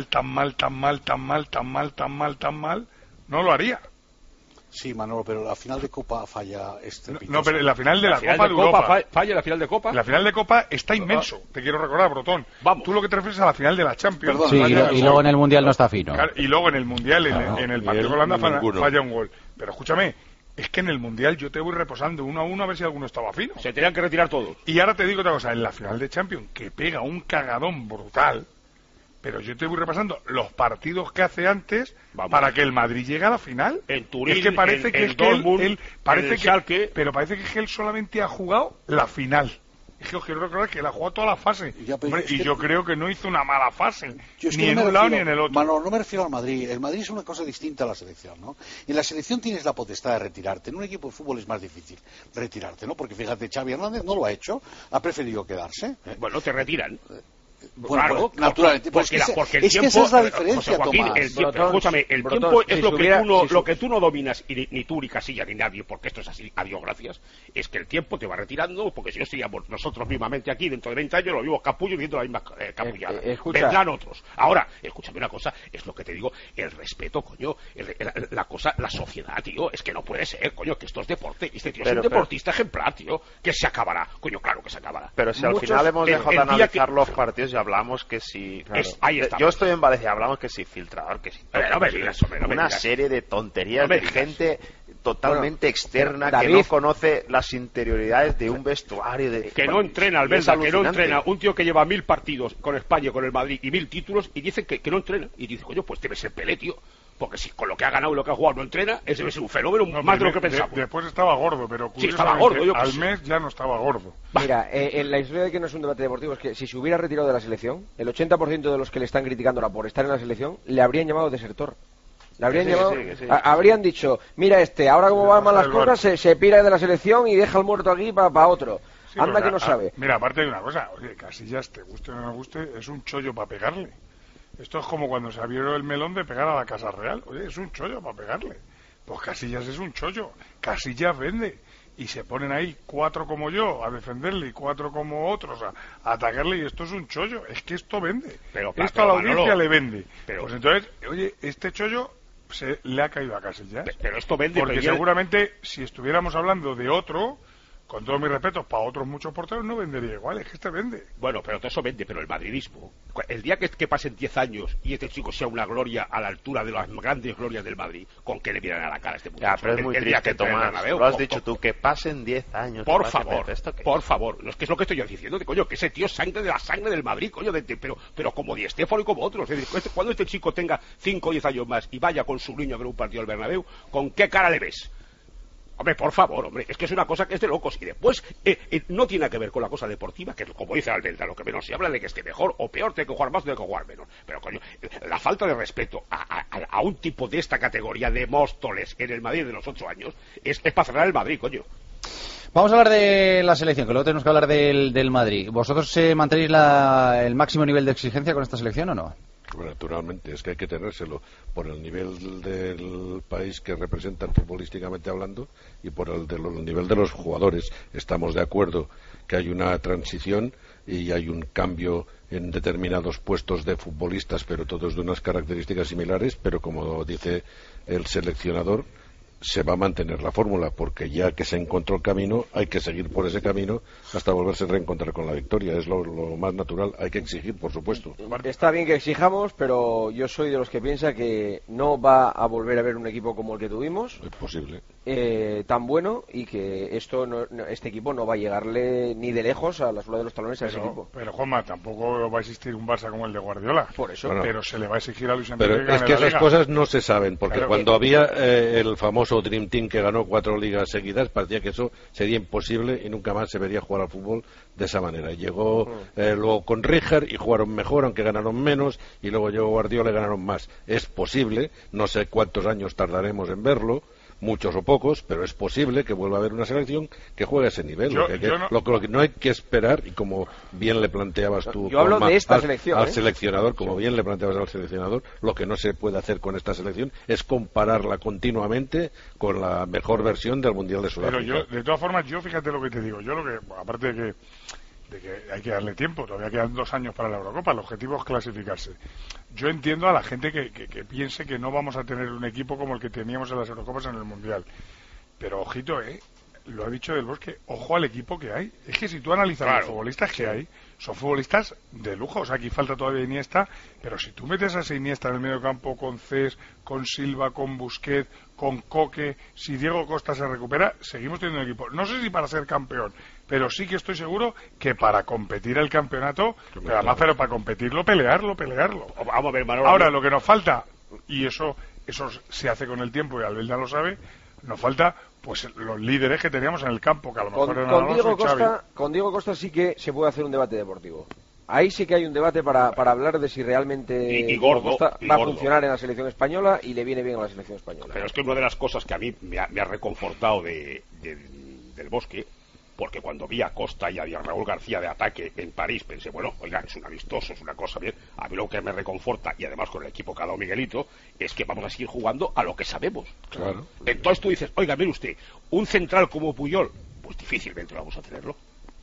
no lo haría. Sí, Manolo, pero la final de Copa falla No, pero la final de la Copa de Europa. ¿Falla la final de Copa? La final de Copa está inmenso. Te quiero recordar, Brotón. Vamos. Tú lo que te refieres a la final de la Champions. Sí, y luego en el Mundial no está fino. Y luego en el Mundial, en el partido con Holanda, falla un gol. Pero escúchame, es que en el Mundial yo te voy reposando 1-1 a ver si alguno estaba fino. Se tenían que retirar todos. Y ahora te digo otra cosa. En la final de Champions, que pega un cagadón brutal... Pero yo te voy repasando los partidos que hace antes para que el Madrid llegue a la final. En Turín, es que parece en Dortmund, él parece en Schalke. Pero parece que él solamente ha jugado la final. Es que os quiero recordar que él ha jugado toda la fase. Yo creo que no hizo una mala fase. Ni en un lado ni en el otro. Manolo, no me refiero al Madrid. El Madrid es una cosa distinta a la selección, ¿no? En la selección tienes la potestad de retirarte. En un equipo de fútbol es más difícil retirarte, ¿no? Porque fíjate, Xavi Hernández no lo ha hecho. Ha preferido quedarse. Bueno, te retiran. Bueno, claro, naturalmente, porque el tiempo, esa es la diferencia, José Joaquín, escúchame, el tiempo es lo que tú no dominas, y ni tú, ni Casillas, ni nadie, porque esto es así, adiós, gracias, es que el tiempo te va retirando, porque si no estaríamos nosotros mismamente aquí, dentro de 20 años, lo vimos capullos viendo la misma capullada. Vendrán otros. Ahora, escúchame una cosa, es lo que te digo, el respeto, coño, la sociedad, tío, es que no puede ser, coño, que esto es deporte, y este tío es un deportista ejemplar, tío, que se acabará, coño, claro que se acabará. Pero si al final hemos dejado de analizar los partidos y hablamos que si... Yo estoy en Valencia, hablamos que si filtrador, que si... Una serie de tonterías de gente totalmente externa que no conoce las interioridades de un vestuario. Que no entrena, Albelda, que no entrena. Un tío que lleva 1000 partidos con España, con el Madrid y 1000 títulos y dice que no entrena. Y dice, coño, pues debe ser Pelé, tío. Porque si con lo que ha ganado y lo que ha jugado no entrena, ese debe ser un fenómeno más de lo que pensamos. Después estaba gordo, pero sí, estaba gordo, al mes ya no estaba gordo. Mira, en la historia de que no es un debate deportivo es que si se hubiera retirado de la selección, el 80% de los que le están criticando ahora por estar en la selección le habrían llamado desertor. Le habrían llamado, habrían dicho, mira ahora como van mal las cosas, se pira de la selección y deja el muerto aquí para otro. Sí, anda que no sabe. Mira, aparte de una cosa, oye, Casillas, te guste o no me guste, es un chollo para pegarle. Esto es como cuando se abrió el melón de pegar a la Casa Real. Oye, es un chollo para pegarle. Pues Casillas es un chollo. Casillas vende. Y se ponen ahí 4 como yo a defenderle y 4 como otros a atacarle, y esto es un chollo. Es que esto vende. Esto a la audiencia le vende. Pues entonces, oye, este chollo le ha caído a Casillas. Pero esto vende. Porque seguramente si estuviéramos hablando de otro... Con todos mis respetos, para otros muchos porteros no vendería igual, es que este vende. Bueno, pero todo eso vende, pero el madridismo. El día que pasen 10 años y este chico sea una gloria a la altura de las grandes glorias del Madrid, ¿con qué le miran a la cara a este muchacho? Ya, pero es muy triste, Tomás, lo has dicho tú, que pasen 10 años. Por favor, no es que es lo que estoy yo diciendo, coño, que ese tío es sangre de la sangre del Madrid, coño, pero como Di Stéfano y como otros. Es decir, cuando este chico tenga 5 o 10 años más y vaya con su niño a ver un partido al Bernabéu, ¿con qué cara le ves? Hombre, por favor, hombre, es que es una cosa que es de locos. Y después, no tiene que ver con la cosa deportiva, que como dice Albelda, lo que menos se habla de que esté mejor o peor, tiene que jugar más, tiene que jugar menos. Pero coño, la falta de respeto a un tipo de esta categoría de Móstoles en el Madrid de los 8 años es para cerrar el Madrid, coño. Vamos a hablar de la selección, que luego tenemos que hablar del Madrid. ¿Vosotros mantenéis el máximo nivel de exigencia con esta selección o no? Bueno, naturalmente, es que hay que tenérselo por el nivel del país que representan futbolísticamente hablando y por el nivel de los jugadores. Estamos de acuerdo que hay una transición y hay un cambio en determinados puestos de futbolistas, pero todos de unas características similares, pero como dice el seleccionador, se va a mantener la fórmula, porque ya que se encontró el camino, hay que seguir por ese camino hasta volverse a reencontrar con la victoria. Es lo más natural, hay que exigir, por supuesto. Está bien que exijamos, pero yo soy de los que piensa que no va a volver a haber un equipo como el que tuvimos. Es posible. Tan bueno, y que este equipo no va a llegarle ni de lejos a la suela de los talones a ese equipo. Pero Juanma, tampoco va a existir un Barça como el de Guardiola. Por eso. Bueno, pero se le va a exigir a Luis Enrique. Pero es que esas cosas no se saben, porque claro, cuando había el famoso Dream Team que ganó 4 ligas seguidas, parecía que eso sería imposible y nunca más se vería jugar al fútbol de esa manera. Llegó luego con Rijkaard y jugaron mejor, aunque ganaron menos, y luego llegó Guardiola y ganaron más. Es posible, no sé cuántos años tardaremos en verlo, muchos o pocos, pero es posible que vuelva a haber una selección que juegue a ese nivel. Lo que no hay que esperar, y como bien le planteabas tú al seleccionador, como bien le planteabas al seleccionador, lo que no se puede hacer con esta selección es compararla continuamente con la mejor versión del Mundial de Sudáfrica. Pero de todas formas, fíjate lo que te digo, aparte de que hay que darle tiempo, todavía quedan 2 años para la Eurocopa, el objetivo es clasificarse. Yo entiendo a la gente que piense que no vamos a tener un equipo como el que teníamos en las Eurocopas en el Mundial, pero ojito, lo ha dicho Del Bosque, ojo al equipo que hay. Es que si tú analizas los futbolistas que hay, son futbolistas de lujo. O sea, aquí falta todavía Iniesta, pero si tú metes a ese Iniesta en el medio campo con Cés, con Silva, con Busquets, con Coque, si Diego Costa se recupera, seguimos teniendo un equipo. No sé si para ser campeón, pero sí que estoy seguro que para competir el campeonato, pero para competirlo, pelearlo. Vamos a ver, Manolo. Ahora, lo que nos falta, y eso se hace con el tiempo, y Albelda lo sabe, nos falta pues los líderes que teníamos en el campo, que a lo mejor eran Alonso y Xavi. Con Diego Costa sí que se puede hacer un debate deportivo. Ahí sí que hay un debate para hablar de si realmente Costa va a funcionar en la selección española y le viene bien a la selección española. Pero es que una de las cosas que a mí me ha reconfortado del Bosque, porque cuando vi a Costa y a Raúl García de ataque en París, pensé, bueno, oiga, es un amistoso, es una cosa bien. A mí lo que me reconforta, y además con el equipo que ha dado Miguelito, es que vamos a seguir jugando a lo que sabemos. Claro. Entonces tú dices, oiga, mire usted, un central como Puyol, pues difícilmente vamos a tenerlo.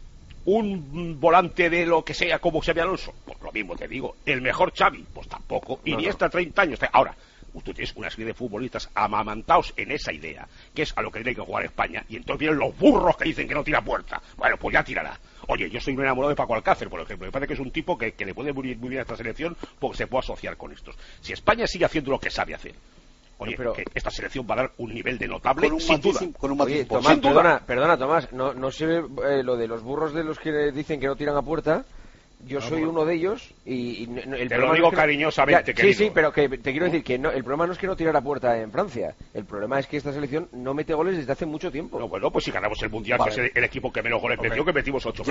Un volante de lo que sea como Xabi Alonso, pues lo mismo te digo. El mejor Xavi, pues tampoco. Iniesta, 30 años. Ahora, tú tienes una serie de futbolistas amamantados en esa idea, que es a lo que tiene que jugar España, y entonces vienen los burros que dicen que no tira puerta. Bueno, pues ya tirará. Oye, yo soy un enamorado de Paco Alcácer, por ejemplo. Me parece que es un tipo que le puede muy bien a esta selección porque se puede asociar con estos. Si España sigue haciendo lo que sabe hacer, oye, pero que esta selección va a dar un nivel de notable, sin duda. Oye, Tomás, perdona, Tomás, no sé lo de los burros de los que dicen que no tiran a puerta. Yo soy uno de ellos y te lo digo cariñosamente, querido. Sí, pero que te quiero decir que el problema no es que no tirar a puerta en Francia. El problema es que esta selección no mete goles desde hace mucho tiempo. No, bueno, pues si ganamos el Mundial, vale, que es el equipo que menos goles metió, que metimos 8.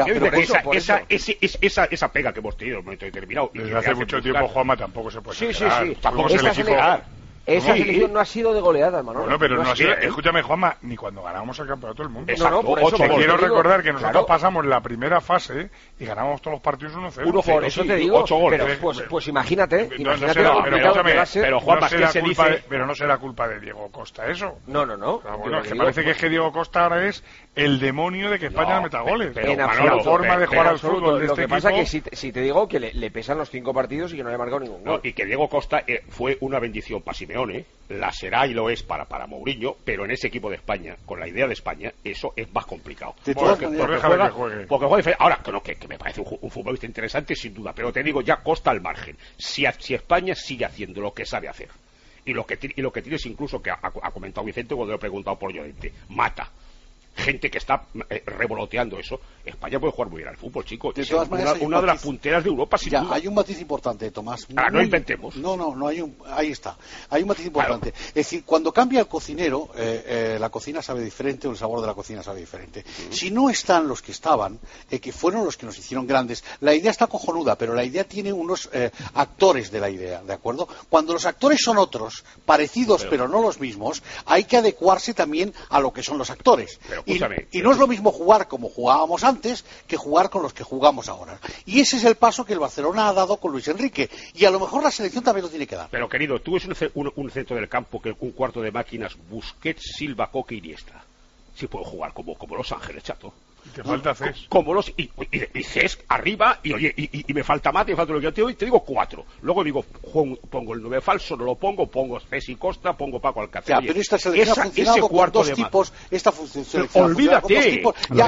Esa pega que hemos tenido en un momento determinado. Desde hace mucho tiempo, Juanma, tampoco se puede Sí. Tampoco se le equipo. Esa selección no ha sido de goleada, Manolo. Bueno, pero no ha sido, escúchame, Juanma, ni cuando ganábamos el campeonato del mundo. Exacto, por eso, te quiero recordar que nosotros pasamos la primera fase y ganamos todos los partidos 1-0. Por eso te digo, 8 goles. Pero, pues imagínate pero Juanma, pero no será culpa de Diego Costa eso. No. Bueno, es que parece que es que Diego Costa ahora es el demonio de que España no meta goles. En la forma de jugar al fútbol de este equipo. Lo que pasa es que si te digo que le pesan los 5 partidos y que no le ha marcado ningún gol. Y que Diego Costa fue una bendición para Simeone, la será y lo es para Mourinho, pero en ese equipo de España, con la idea de España, eso es más complicado. Porque juega. Ahora, que me parece un futbolista interesante, sin duda, pero te digo, ya Costa al margen. Si España sigue haciendo lo que sabe hacer, y lo que tienes incluso, que ha comentado Vicente cuando le he preguntado por Llorente, Mata. gente que está revoloteando eso, España puede jugar muy bien al fútbol, chicos. De todas maneras, una de las punteras de Europa, sin duda. Hay un matiz importante, Tomás. No inventemos. No, ahí está. Hay un matiz importante. Claro. Es decir, cuando cambia el cocinero, la cocina sabe diferente o el sabor de la cocina sabe diferente. Si no están los que estaban, que fueron los que nos hicieron grandes, la idea está cojonuda, pero la idea tiene unos actores de la idea, ¿de acuerdo? Cuando los actores son otros, parecidos pero no los mismos, hay que adecuarse también a lo que son los actores. Y no es lo mismo jugar como jugábamos antes que jugar con los que jugamos ahora. Y ese es el paso que el Barcelona ha dado con Luis Enrique. Y a lo mejor la selección también lo tiene que dar. Pero querido, tú ves un centro del campo que un cuarto de máquinas, Busquets, Silva, Coque y Iniesta. Sí puedo jugar como Los Ángeles, chato. Y te falta Cés. Como los y Cés arriba y me falta más, me falta lo que yo te digo 4. Luego digo, pongo el 9 falso, no lo pongo Cés y Costa, pongo Paco Alcácer. Ya, pero esta selección ha funcionado con dos tipos, esta selección olvídate.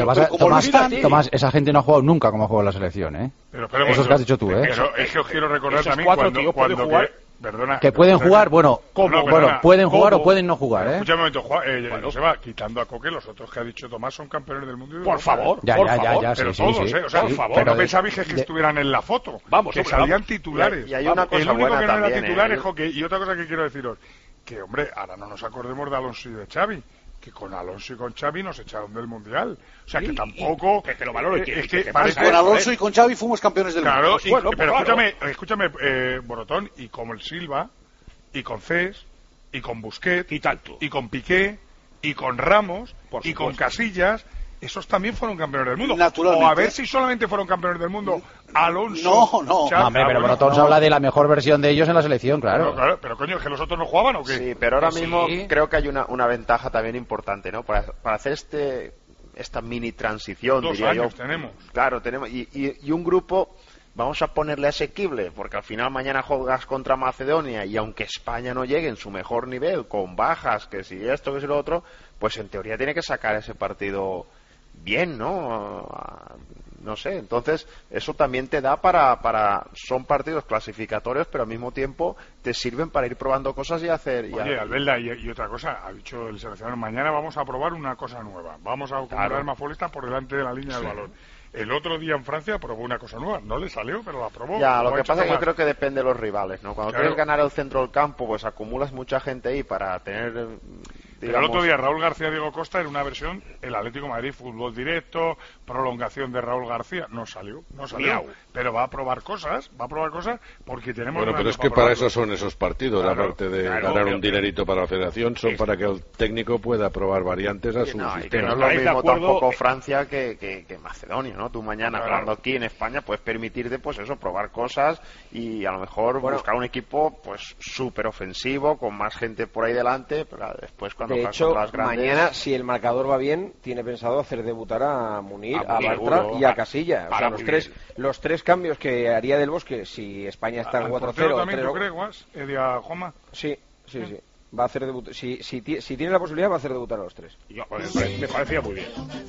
Tomás, esa gente no ha jugado nunca como ha jugado la selección, ¿eh? Pero eso es que has dicho tú, ¿eh? Pero es que os quiero recordar también cuando perdona, que pueden jugar, pueden jugar o pueden no jugar, ¿eh? Escúchame un momento, se va quitando a Coque, los otros que ha dicho Tomás son campeones del mundo. Por favor, ya, pero sí, todos, sí. O sea, por favor, no pensabais que estuvieran en la foto, que salían titulares. Y hay una cosa el único buena que no también, era titular es Coque. Y otra cosa que quiero deciros, que hombre, ahora no nos acordemos de Alonso y de Xavi, que con Alonso y con Xavi nos echaron del Mundial. O sea, que tampoco... Que lo valoro. Con Alonso y con Xavi fuimos campeones del mundo. Claro, pero escúchame, Borotón, y como el Silva, y con Cés, y con Busquets, y con Piqué, y con Ramos, y con Casillas, esos también fueron campeones del mundo. Naturalmente. O a ver si solamente fueron campeones del mundo Alonso. No. Pero Borotón se habla de la mejor versión de ellos en la selección, claro. Pero coño, ¿es que los otros no jugaban o qué? Sí, pero ahora mismo creo que hay una ventaja también importante, ¿no? Para hacer esta mini transición, 2 diría años yo. tenemos. Claro, tenemos. Y un grupo... Vamos a ponerle asequible, porque al final mañana juegas contra Macedonia y aunque España no llegue en su mejor nivel, con bajas, que si esto, que si lo otro, pues en teoría tiene que sacar ese partido bien, ¿no? No sé, entonces eso también te da son partidos clasificatorios, pero al mismo tiempo te sirven para ir probando cosas y hacer... Oye, Albelda, y otra cosa, ha dicho el seleccionador, mañana vamos a probar una cosa nueva, vamos a acumular más futbolistas por delante de la línea del balón. El otro día en Francia probó una cosa nueva, no le salió, pero la probó. Ya, lo que pasa es que yo creo que depende de los rivales, ¿no? Cuando quieres ganar el centro del campo, pues acumulas mucha gente ahí para tener... Pero el otro día Raúl García Diego Costa era una versión el Atlético de Madrid fútbol directo, prolongación de Raúl García, no salió, pero va a probar cosas porque tenemos... Bueno, pero es que para eso son esos partidos, aparte de ganar un dinerito para la federación, son para que el técnico pueda probar variantes a su sistema. Que no es lo mismo tampoco Francia que Macedonia, ¿no? Tú mañana jugando aquí en España puedes permitirte, pues eso, probar cosas y a lo mejor buscar un equipo pues súper ofensivo, con más gente por ahí delante, pero después cuando... De hecho, mañana, si el marcador va bien, tiene pensado hacer debutar a Munir, a Bartra y a Casilla. O sea, los tres cambios que haría Del Bosque si España está en 4-0. ¿También tú crees, Guas? ¿Edia Joma? Sí. Va a hacer debutar. Si tiene la posibilidad, va a hacer debutar a los tres. Me parecía muy bien.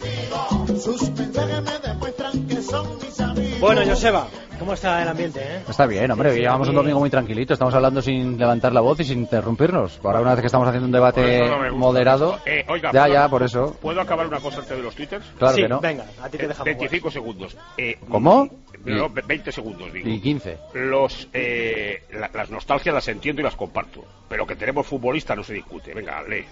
Bueno, Joseba, ¿cómo está el ambiente, Está bien, hombre. Llevamos un domingo muy tranquilito. Estamos hablando sin levantar la voz y sin interrumpirnos. Ahora, una vez que estamos haciendo un debate moderado... Oiga, ya, por eso. ¿Puedo acabar una cosa antes de los twitters? Claro que no. Venga, a ti te dejamos. 25 segundos. ¿Cómo? No, 20 segundos, digo. Y 15. Las nostalgias las entiendo y las comparto. Pero que tenemos futbolistas no se discute. Venga, lee.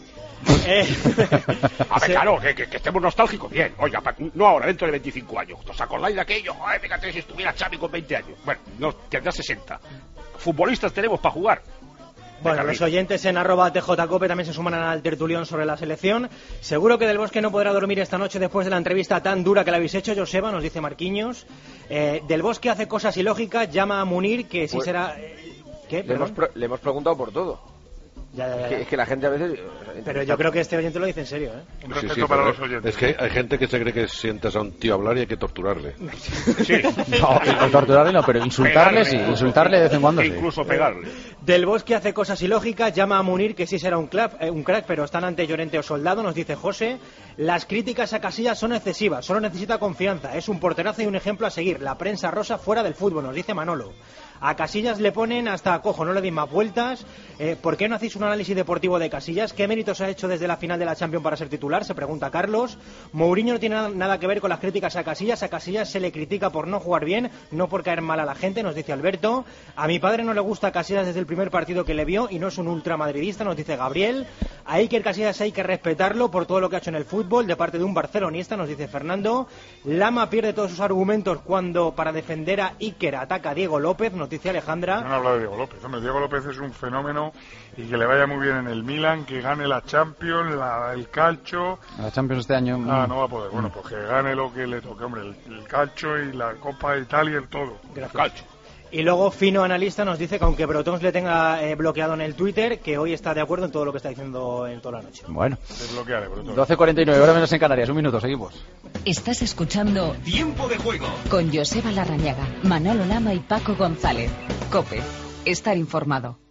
A ver, claro, que estemos nostálgicos, bien. Oiga, no ahora, dentro de 25 años. ¿Os acordáis de aquello? Ay, fíjate si estuviera Xavi con 20 años. Bueno, no, tendrá 60. Futbolistas tenemos para jugar. Bueno, los oyentes en @tjcope también se suman al tertulión sobre la selección. Seguro que Del Bosque no podrá dormir esta noche después de la entrevista tan dura que le habéis hecho, Joseba, nos dice Marquinhos. Del Bosque hace cosas ilógicas, llama a Munir, que sí será... ¿Qué? Le hemos preguntado por todo. Ya. Es que la gente a veces... Pero yo creo que este oyente lo dice en serio, Un respeto para los oyentes. Es que hay gente que se cree que sientas a un tío hablar y hay que torturarle. No, torturarle no, pero insultarle sí. Insultarle de vez en cuando sí. Incluso pegarle. Del Bosque hace cosas ilógicas, llama a Munir que sí será un crack, pero están ante Llorente o Soldado, nos dice José. Las críticas a Casillas son excesivas, solo necesita confianza, es un porterazo y un ejemplo a seguir. La prensa rosa fuera del fútbol, nos dice Manolo. A Casillas le ponen hasta cojo, no le deis más vueltas. ¿Por qué no hacéis un análisis deportivo de Casillas? ¿Qué méritos ha hecho desde la final de la Champions para ser titular? Se pregunta Carlos. Mourinho no tiene nada que ver con las críticas a Casillas. A Casillas se le critica por no jugar bien, no por caer mal a la gente, nos dice Alberto. A mi padre no le gusta Casillas desde el primer partido que le vio y no es un ultramadridista, nos dice Gabriel. A Iker Casillas hay que respetarlo por todo lo que ha hecho en el fútbol, de parte de un barcelonista, nos dice Fernando. Lama pierde todos sus argumentos cuando para defender a Iker ataca a Diego López, nos dice Alejandra. No habla de Diego López, hombre, Diego López es un fenómeno y que le vaya muy bien en el Milan, que gane la Champions, el Calcio. La Champions este año. No va a poder, bueno, pues que gane lo que le toque, hombre, el Calcio y la Copa de Italia y el todo. Gracias. Calcio. Y luego Fino Analista nos dice que aunque Brotons le tenga bloqueado en el Twitter, que hoy está de acuerdo en todo lo que está diciendo en toda la noche. Bueno, desbloquearé, Brotons. 12:49, hora menos en Canarias, un minuto, seguimos. Estás escuchando Tiempo de Juego con Joseba Larrañaga, Manolo Lama y Paco González. COPE, estar informado.